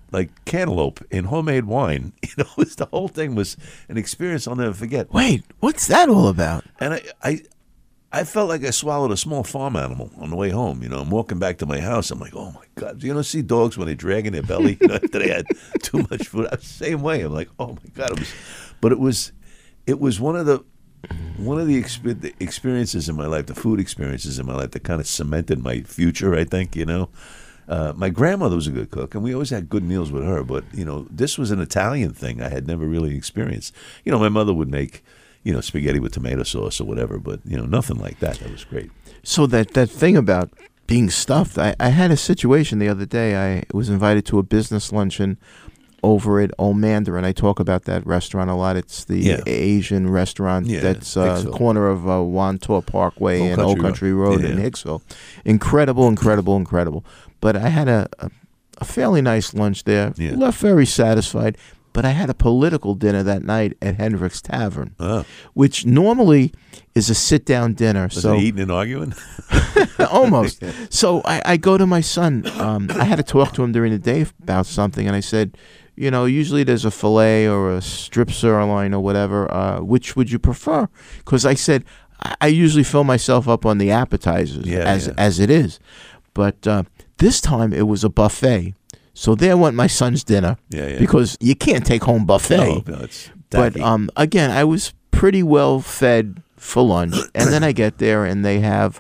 [SPEAKER 2] like cantaloupe in homemade wine. The whole thing was an experience I'll never forget.
[SPEAKER 3] Wait, what's that all about?
[SPEAKER 2] And I felt like I swallowed a small farm animal on the way home. I'm walking back to my house. I'm like, oh my God. See dogs when they drag in their belly after they had too much food? I was the same way. I'm like, oh my God. It was one of the experiences in my life, the food experiences in my life that kind of cemented my future, I think, My grandmother was a good cook, and we always had good meals with her. But, this was an Italian thing I had never really experienced. My mother would make, spaghetti with tomato sauce or whatever, but, nothing like that. That was great.
[SPEAKER 3] So that thing about being stuffed, I had a situation the other day. I was invited to a business luncheon over at Old Mandarin. I talk about that restaurant a lot. It's the Asian restaurant that's the corner of Wantor Parkway and Old Country Road in Hicksville. Incredible. But I had a fairly nice lunch there. Yeah. Left very satisfied. But I had a political dinner that night at Hendrick's Tavern, which normally is a sit-down dinner.
[SPEAKER 2] Was it eating and arguing?
[SPEAKER 3] Almost. So I go to my son. I had to talk to him during the day about something, and I said, usually there's a filet or a strip sirloin or whatever. Which would you prefer? Because I said I usually fill myself up on the appetizers as it is. But this time it was a buffet. So there went my son's dinner because you can't take home buffet.
[SPEAKER 2] No, it's
[SPEAKER 3] tacky. But again, I was pretty well fed for lunch, and then I get there and they have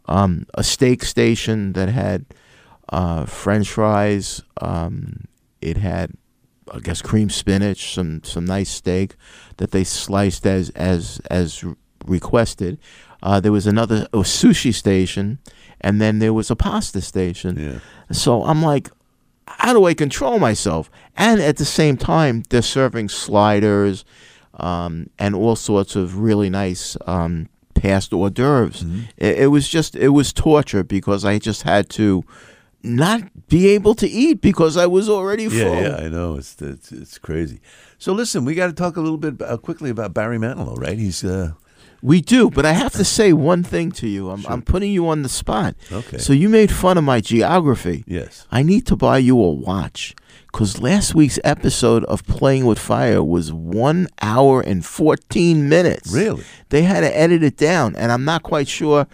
[SPEAKER 3] a steak station that had French fries. It had, I guess, cream spinach, some nice steak that they sliced as requested. There was a sushi station, and then there was a pasta station.
[SPEAKER 2] Yeah.
[SPEAKER 3] So I'm like, how do I control myself? And at the same time, they're serving sliders and all sorts of really nice past hors d'oeuvres. Mm-hmm. It was torture because I just had to not be able to eat because I was already full.
[SPEAKER 2] Yeah, I know. It's crazy. So listen, we got to talk a little bit quickly about Barry Manilow, right? He's
[SPEAKER 3] We do, but I have to say one thing to you. I'm putting you on the spot.
[SPEAKER 2] Okay.
[SPEAKER 3] So you made fun of my geography.
[SPEAKER 2] Yes.
[SPEAKER 3] I need to buy you a watch because last week's episode of Playing with Fire was 1 hour and 14 minutes.
[SPEAKER 2] Really?
[SPEAKER 3] They had to edit it down, and I'm not quite sure.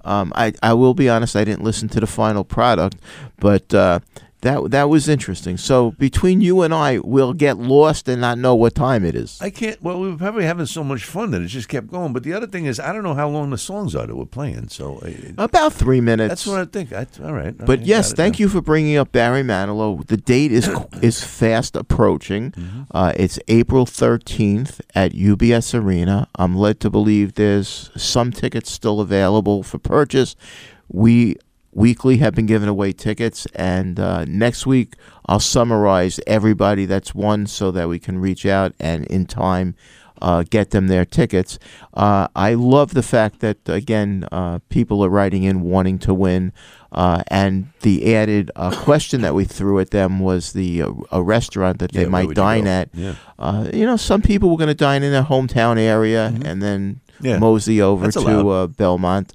[SPEAKER 3] I will be honest, I didn't listen to the final product, but that was interesting. So between you and I, we'll get lost and not know what time it is.
[SPEAKER 2] I can't. Well, we were probably having so much fun that it just kept going. But the other thing is, I don't know how long the songs are that we're playing. So
[SPEAKER 3] about 3 minutes.
[SPEAKER 2] That's what I think. All right.
[SPEAKER 3] But yes, thank you for bringing up Barry Manilow. The date is fast approaching. Mm-hmm. It's April 13th at UBS Arena. I'm led to believe there's some tickets still available for purchase. We weekly have been giving away tickets, and next week I'll summarize everybody that's won so that we can reach out and in time get them their tickets. I love the fact that, again, people are writing in wanting to win, and the added question that we threw at them was a restaurant that they might dine at. Yeah. Some people were going to dine in their hometown area and then mosey over to Belmont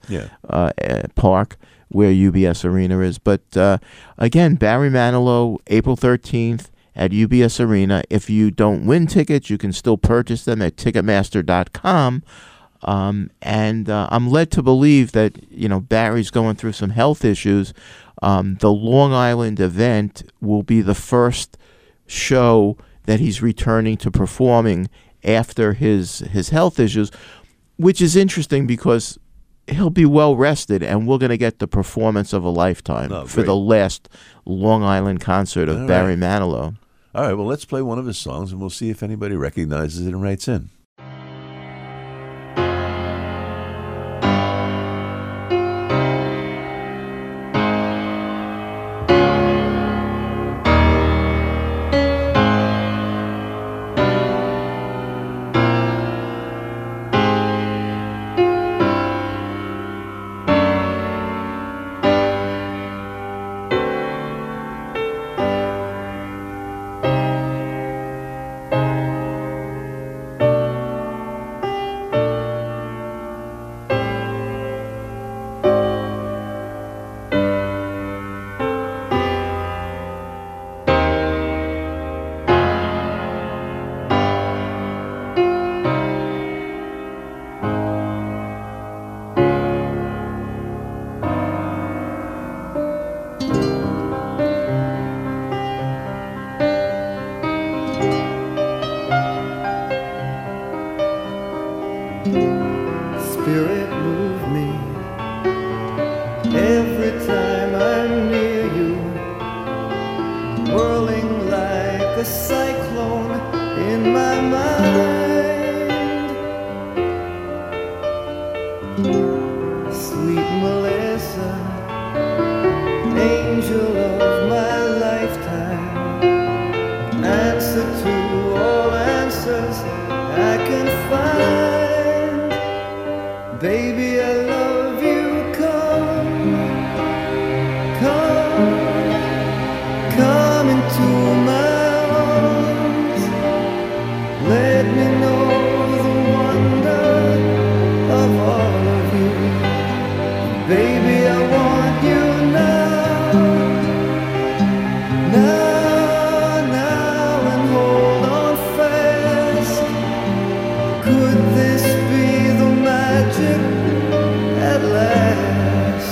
[SPEAKER 3] Park, where UBS Arena is. But again, Barry Manilow, April 13th at UBS Arena. If you don't win tickets, you can still purchase them at Ticketmaster.com. And I'm led to believe that, Barry's going through some health issues. The Long Island event will be the first show that he's returning to performing after his health issues, which is interesting because he'll be well rested, and we're going to get the performance of a lifetime for the last Long Island concert of Barry Manilow.
[SPEAKER 2] All right, well, let's play one of his songs, and we'll see if anybody recognizes it and writes in.
[SPEAKER 4] Spirit move me every time I'm near you, whirling like a cyclone in my mind. Sweet Melissa, angel of my lifetime, answer to all answers I can find. Baby, I love you, come, come, come into my arms. Let me know the wonder of all of you. Baby, I want you now, now, now, and hold on fast. Could this be the magic at last?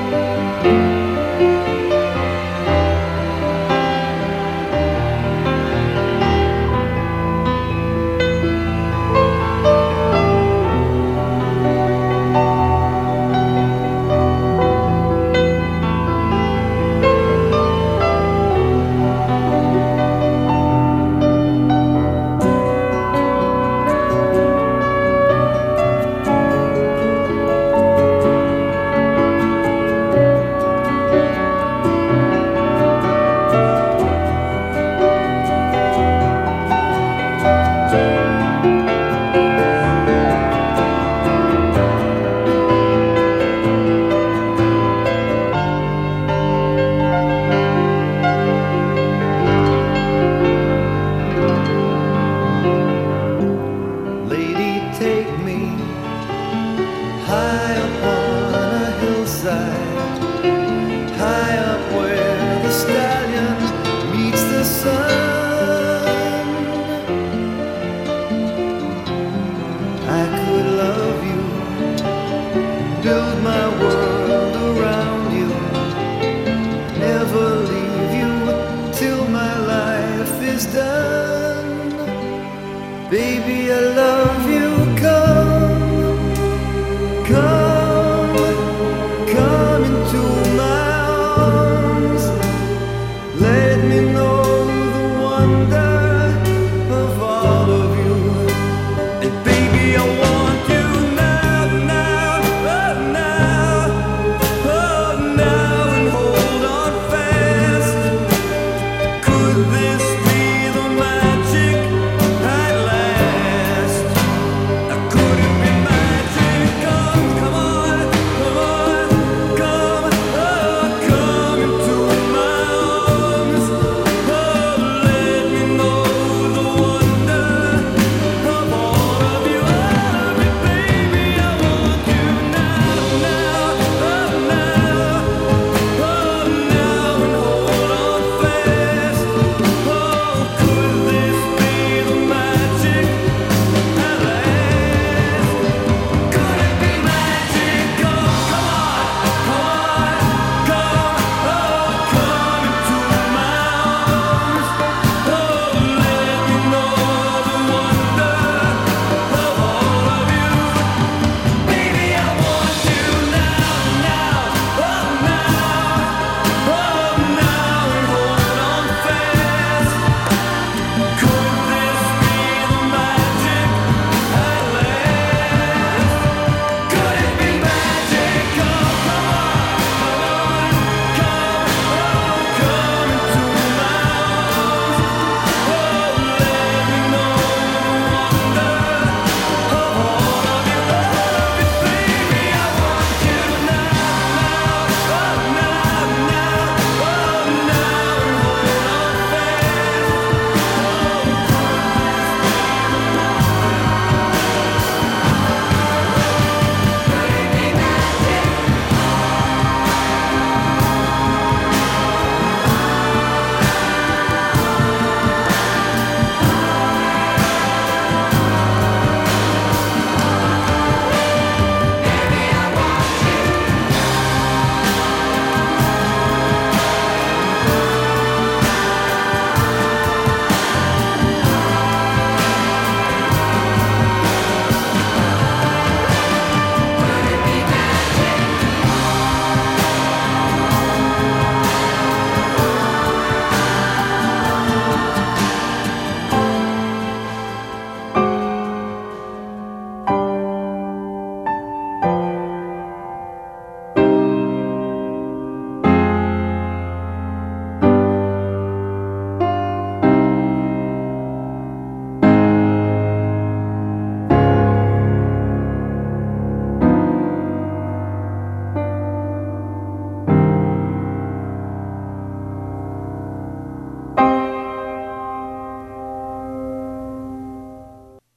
[SPEAKER 4] Lady, take me high up on a hillside, high up where the stallion meets the sun. I could love you, build my world around you, never leave you till my life is done. Baby, I love you, come, come, come into my arms. Let me know the wonder of all of you. And baby, I want you now, now, oh now, oh now, and hold on fast. Could this be the magic at last? Could it be magic? Come, come on, come on, come, oh, come into my arms. Oh, let me know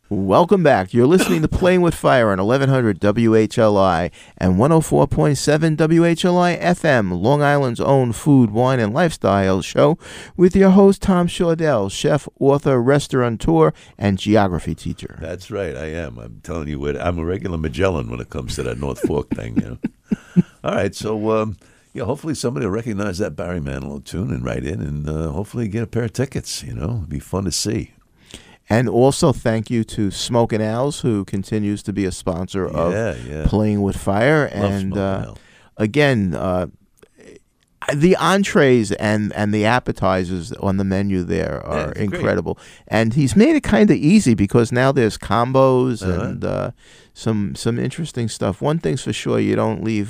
[SPEAKER 3] Welcome back. You're listening to Playing with Fire on 1100 WHLI and 104.7 WHLI FM, Long Island's own food, wine, and lifestyle show with your host, Tom Shaudell, chef, author, restaurateur, and geography teacher.
[SPEAKER 2] That's right, I am. I'm telling you, I'm a regular Magellan when it comes to that North Fork thing. You know? All right, so hopefully somebody will recognize that Barry Manilow tune and write in and hopefully get a pair of tickets. You know, it'd be fun to see.
[SPEAKER 3] And also thank you to Smokin' Owls, who continues to be a sponsor of Playing with Fire. And again, the entrees and the appetizers on the menu there are incredible. Great. And he's made it kind of easy because now there's combos and some interesting stuff. One thing's for sure, you don't leave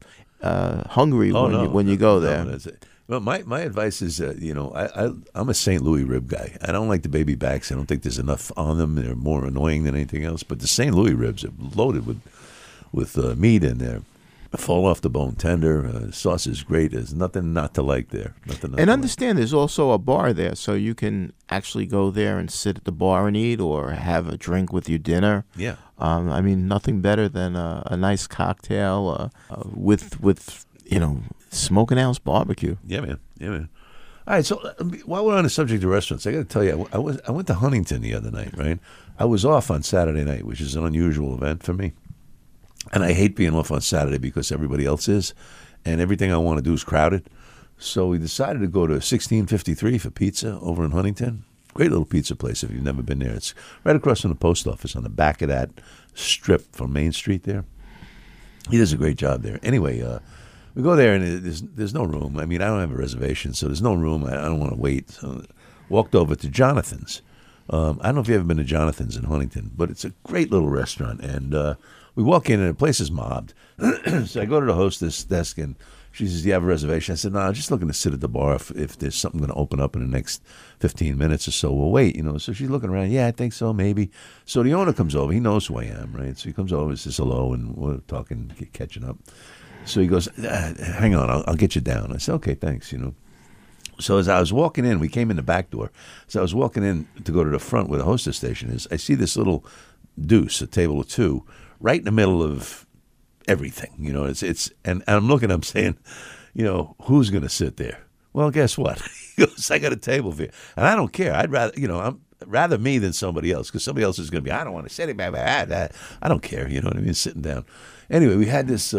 [SPEAKER 3] hungry when you go there.
[SPEAKER 2] No, well, my advice is, I'm a St. Louis rib guy. I don't like the baby backs. I don't think there's enough on them. They're more annoying than anything else. But the St. Louis ribs are loaded with meat in there. Fall off the bone tender. Sauce is great. There's nothing not to like there.
[SPEAKER 3] And understand there's also a bar there, so you can actually go there and sit at the bar and eat or have a drink with your dinner.
[SPEAKER 2] Yeah.
[SPEAKER 3] I mean, nothing better than a nice cocktail with Smokin' Owls barbecue.
[SPEAKER 2] Yeah, man. All right, so while we're on the subject of restaurants, I got to tell you, I went to Huntington the other night, right? I was off on Saturday night, which is an unusual event for me. And I hate being off on Saturday because everybody else is, and everything I want to do is crowded. So we decided to go to 1653 for pizza over in Huntington. Great little pizza place if you've never been there. It's right across from the post office on the back of that strip from Main Street there. He does a great job there. Anyway, we go there, and there's no room. I mean, I don't have a reservation, so there's no room. I don't want to wait. So walked over to Jonathan's. I don't know if you've ever been to Jonathan's in Huntington, but it's a great little restaurant. And we walk in, and the place is mobbed. So I go to the hostess desk, and she says, do you have a reservation? I said, no, I'm just looking to sit at the bar. If there's something going to open up in the next 15 minutes or so, we'll wait. So she's looking around. Yeah, I think so, maybe. So the owner comes over. He knows who I am, right? So he comes over, says hello, and we're talking, catching up. So he goes, hang on, I'll get you down. I said, okay, thanks, So as I was walking in, we came in the back door. So I was walking in to go to the front where the hostess station is. I see this little deuce, a table of two, right in the middle of everything. And I'm looking, I'm saying, who's going to sit there? Well, guess what? He goes, I got a table for you. And I don't care. I'd rather, I'm rather me than somebody else, because somebody else is going to be, I don't want to sit here. I don't care, you know what I mean, sitting down. Anyway, we had this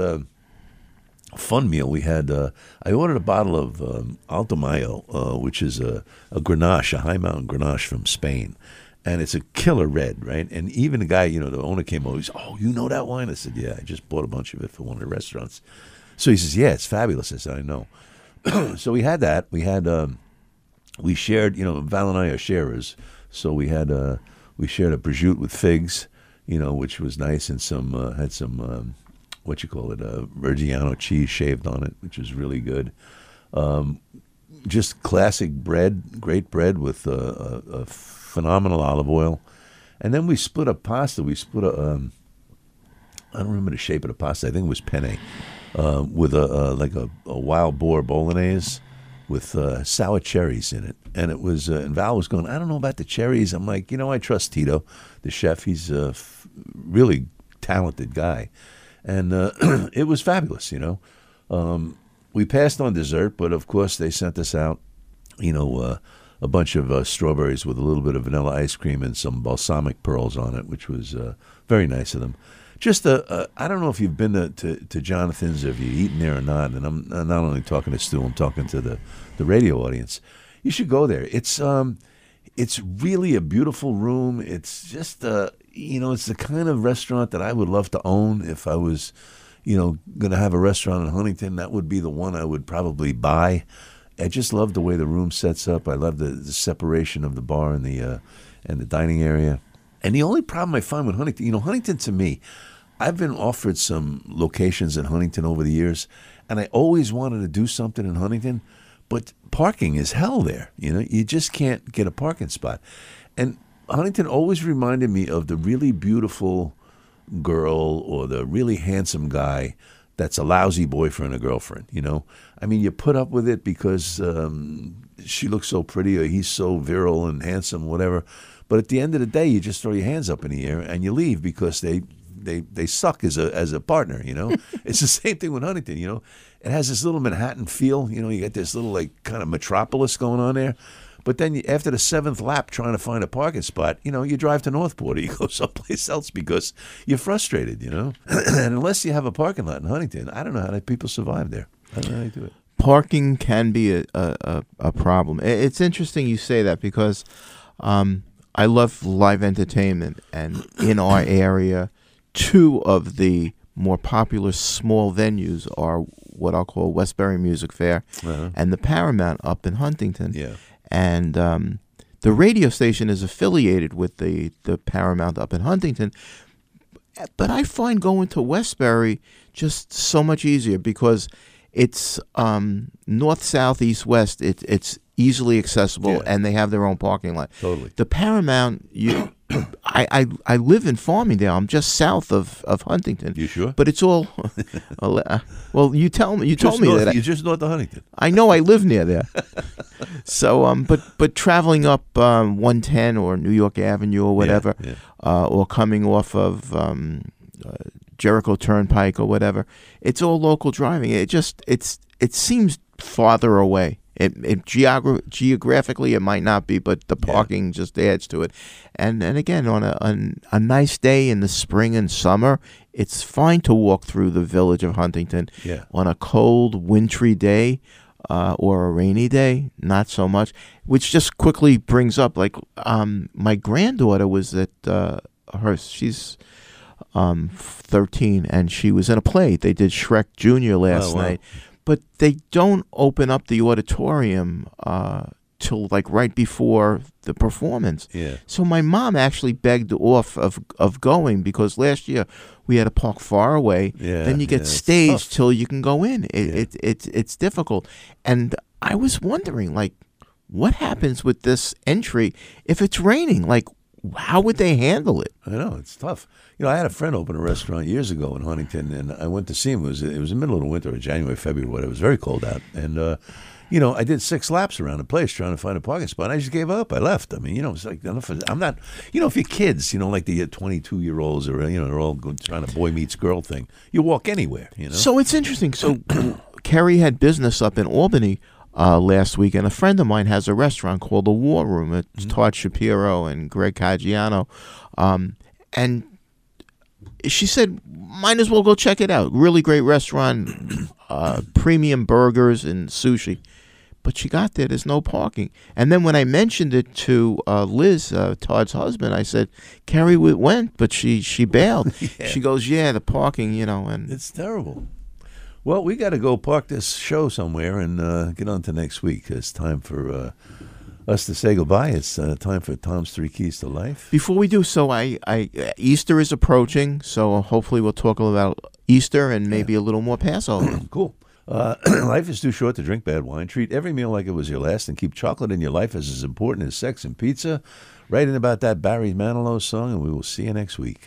[SPEAKER 2] fun meal. We had, I ordered a bottle of Alto Mayo, which is a Grenache, a high mountain Grenache from Spain. And it's a killer red, right? And even the guy, the owner came over. He said, oh, you know that wine? I said, yeah, I just bought a bunch of it for one of the restaurants. So he says, yeah, it's fabulous. I said, I know. So we had that. We had, we shared, Val and I are sharers. So we shared a prosciutto with figs, which was nice, and had some, Reggiano cheese shaved on it, which was really good. Just classic bread, great bread with a phenomenal olive oil. And then we split a pasta. We split I don't remember the shape of the pasta. I think it was penne, with a wild boar bolognese with sour cherries in it. And it was, and Val was going, I don't know about the cherries. I'm like, I trust Tito, the chef. He's a really talented guy. And it was fabulous, We passed on dessert, but of course they sent us out, a bunch of strawberries with a little bit of vanilla ice cream and some balsamic pearls on it, which was very nice of them. Just I don't know if you've been to Jonathan's, or if you've eaten there or not, and I'm not only talking to Stu, I'm talking to the radio audience. You should go there. It's really a beautiful room. It's just, it's the kind of restaurant that I would love to own if I was, going to have a restaurant in Huntington. That would be the one I would probably buy. I just love the way the room sets up. I love the separation of the bar and the dining area. And the only problem I find with Huntington, Huntington to me, I've been offered some locations in Huntington over the years, and I always wanted to do something in Huntington, but parking is hell there. You just can't get a parking spot. And Huntington always reminded me of the really beautiful girl or the really handsome guy that's a lousy boyfriend or girlfriend, you know? I mean, you put up with it because she looks so pretty or he's so virile and handsome, whatever. But at the end of the day, you just throw your hands up in the air and you leave because they suck as a partner, you know? It's the same thing with Huntington, you know? It has this little Manhattan feel, you know? You got this little, like, kind of metropolis going on there. But then after the 7th lap trying to find a parking spot, you know, you drive to Northport or you go someplace else because you're frustrated, you know? And unless you have a parking lot in Huntington, I don't know how people survive there. I don't know how they do it.
[SPEAKER 3] Parking can be a problem. It's interesting you say that because I love live entertainment, and in our area, 2 of the more popular small venues are what I'll call Westbury Music Fair and the Paramount up in Huntington.
[SPEAKER 2] Yeah.
[SPEAKER 3] And the radio station is affiliated with the Paramount up in Huntington. But I find going to Westbury just so much easier because it's north, south, east, west. It's easily accessible, and they have their own parking lot.
[SPEAKER 2] Totally.
[SPEAKER 3] The Paramount, I live in Farmingdale. I'm just south of Huntington.
[SPEAKER 2] You sure?
[SPEAKER 3] But it's all well. You told me that
[SPEAKER 2] you're just north of Huntington.
[SPEAKER 3] I know I live near there. So but traveling up 110 or New York Avenue or whatever, or coming off of Jericho Turnpike or whatever, it's all local driving. It seems farther away. Geographically, it might not be, but the parking just adds to it. And again, on a nice day in the spring and summer, it's fine to walk through the village of Huntington.
[SPEAKER 2] Yeah. On
[SPEAKER 3] a cold, wintry day or a rainy day, not so much. Which just quickly brings up, like, my granddaughter was at she's 13, and she was in a play. They did Shrek Jr. last night. But they don't open up the auditorium till like right before the performance.
[SPEAKER 2] Yeah.
[SPEAKER 3] So my mom actually begged off of going because last year we had to park far away.
[SPEAKER 2] Yeah,
[SPEAKER 3] then you get staged till you can go in. It's difficult. And I was wondering, like, what happens with this entry if it's raining? Like, how would they handle it?
[SPEAKER 2] I know, it's tough. You know, I had a friend open a restaurant years ago in Huntington, and I went to see him. It was in the middle of the winter, January, February, whatever. It was very cold out. And, you know, I did 6 laps around the place trying to find a parking spot. And I just gave up. I left. I mean, you know, it's like, I'm not, you know, if you're kids, you know, like the 22-year-olds or, you know, they're all trying to boy meets girl thing, you walk anywhere, you know?
[SPEAKER 3] So it's interesting. So Kerry had business up in Albany last week, and a friend of mine has a restaurant called The War Room. It's Todd Shapiro and Greg Caggiano. And she said, might as well go check it out. Really great restaurant, premium burgers and sushi. But she got there, there's no parking. And then when I mentioned it to Liz, Todd's husband, I said, Kerry went, but she bailed. Yeah. She goes, the parking, you know. And
[SPEAKER 2] it's terrible. Well, we got to go park this show somewhere and get on to next week. It's time for us to say goodbye. It's time for Tom's 3 Keys to Life.
[SPEAKER 3] Before we do so, Easter is approaching, so hopefully we'll talk about Easter and maybe a little more Passover.
[SPEAKER 2] Cool. Life is too short to drink bad wine. Treat every meal like it was your last, and keep chocolate in your life as important as sex and pizza. Writing about that Barry Manilow song, and we will see you next week.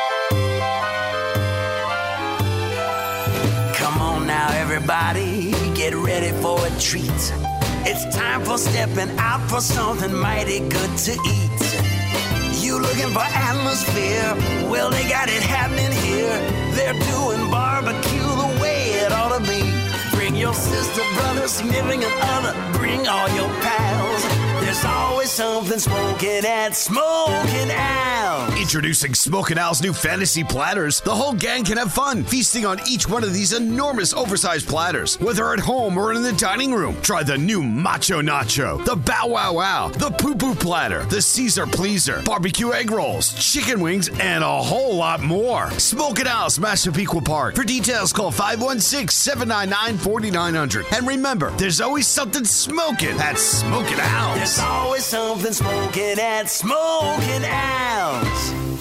[SPEAKER 5] Come on now, everybody, get ready for a treat. It's time for stepping out for something mighty good to eat. You looking for atmosphere? Well, they got it happening here. They're doing barbecue the way it ought to be. Bring your sister, brother, significant other. Bring all your pals. There's always something smoking at Smoking Al's.
[SPEAKER 6] Introducing Smoking Al's new fantasy platters. The whole gang can have fun, feasting on each one of these enormous oversized platters. Whether at home or in the dining room, try the new Macho Nacho, the Bow Wow Wow, the Poo Poo Platter, the Caesar Pleaser, barbecue egg rolls, chicken wings, and a whole lot more. Smoking Al's, Massapequa Park. For details, call 516-799-4900. And remember, there's always something smoking at Smoking Al's.
[SPEAKER 5] There's always something smoking at Smoking Al's.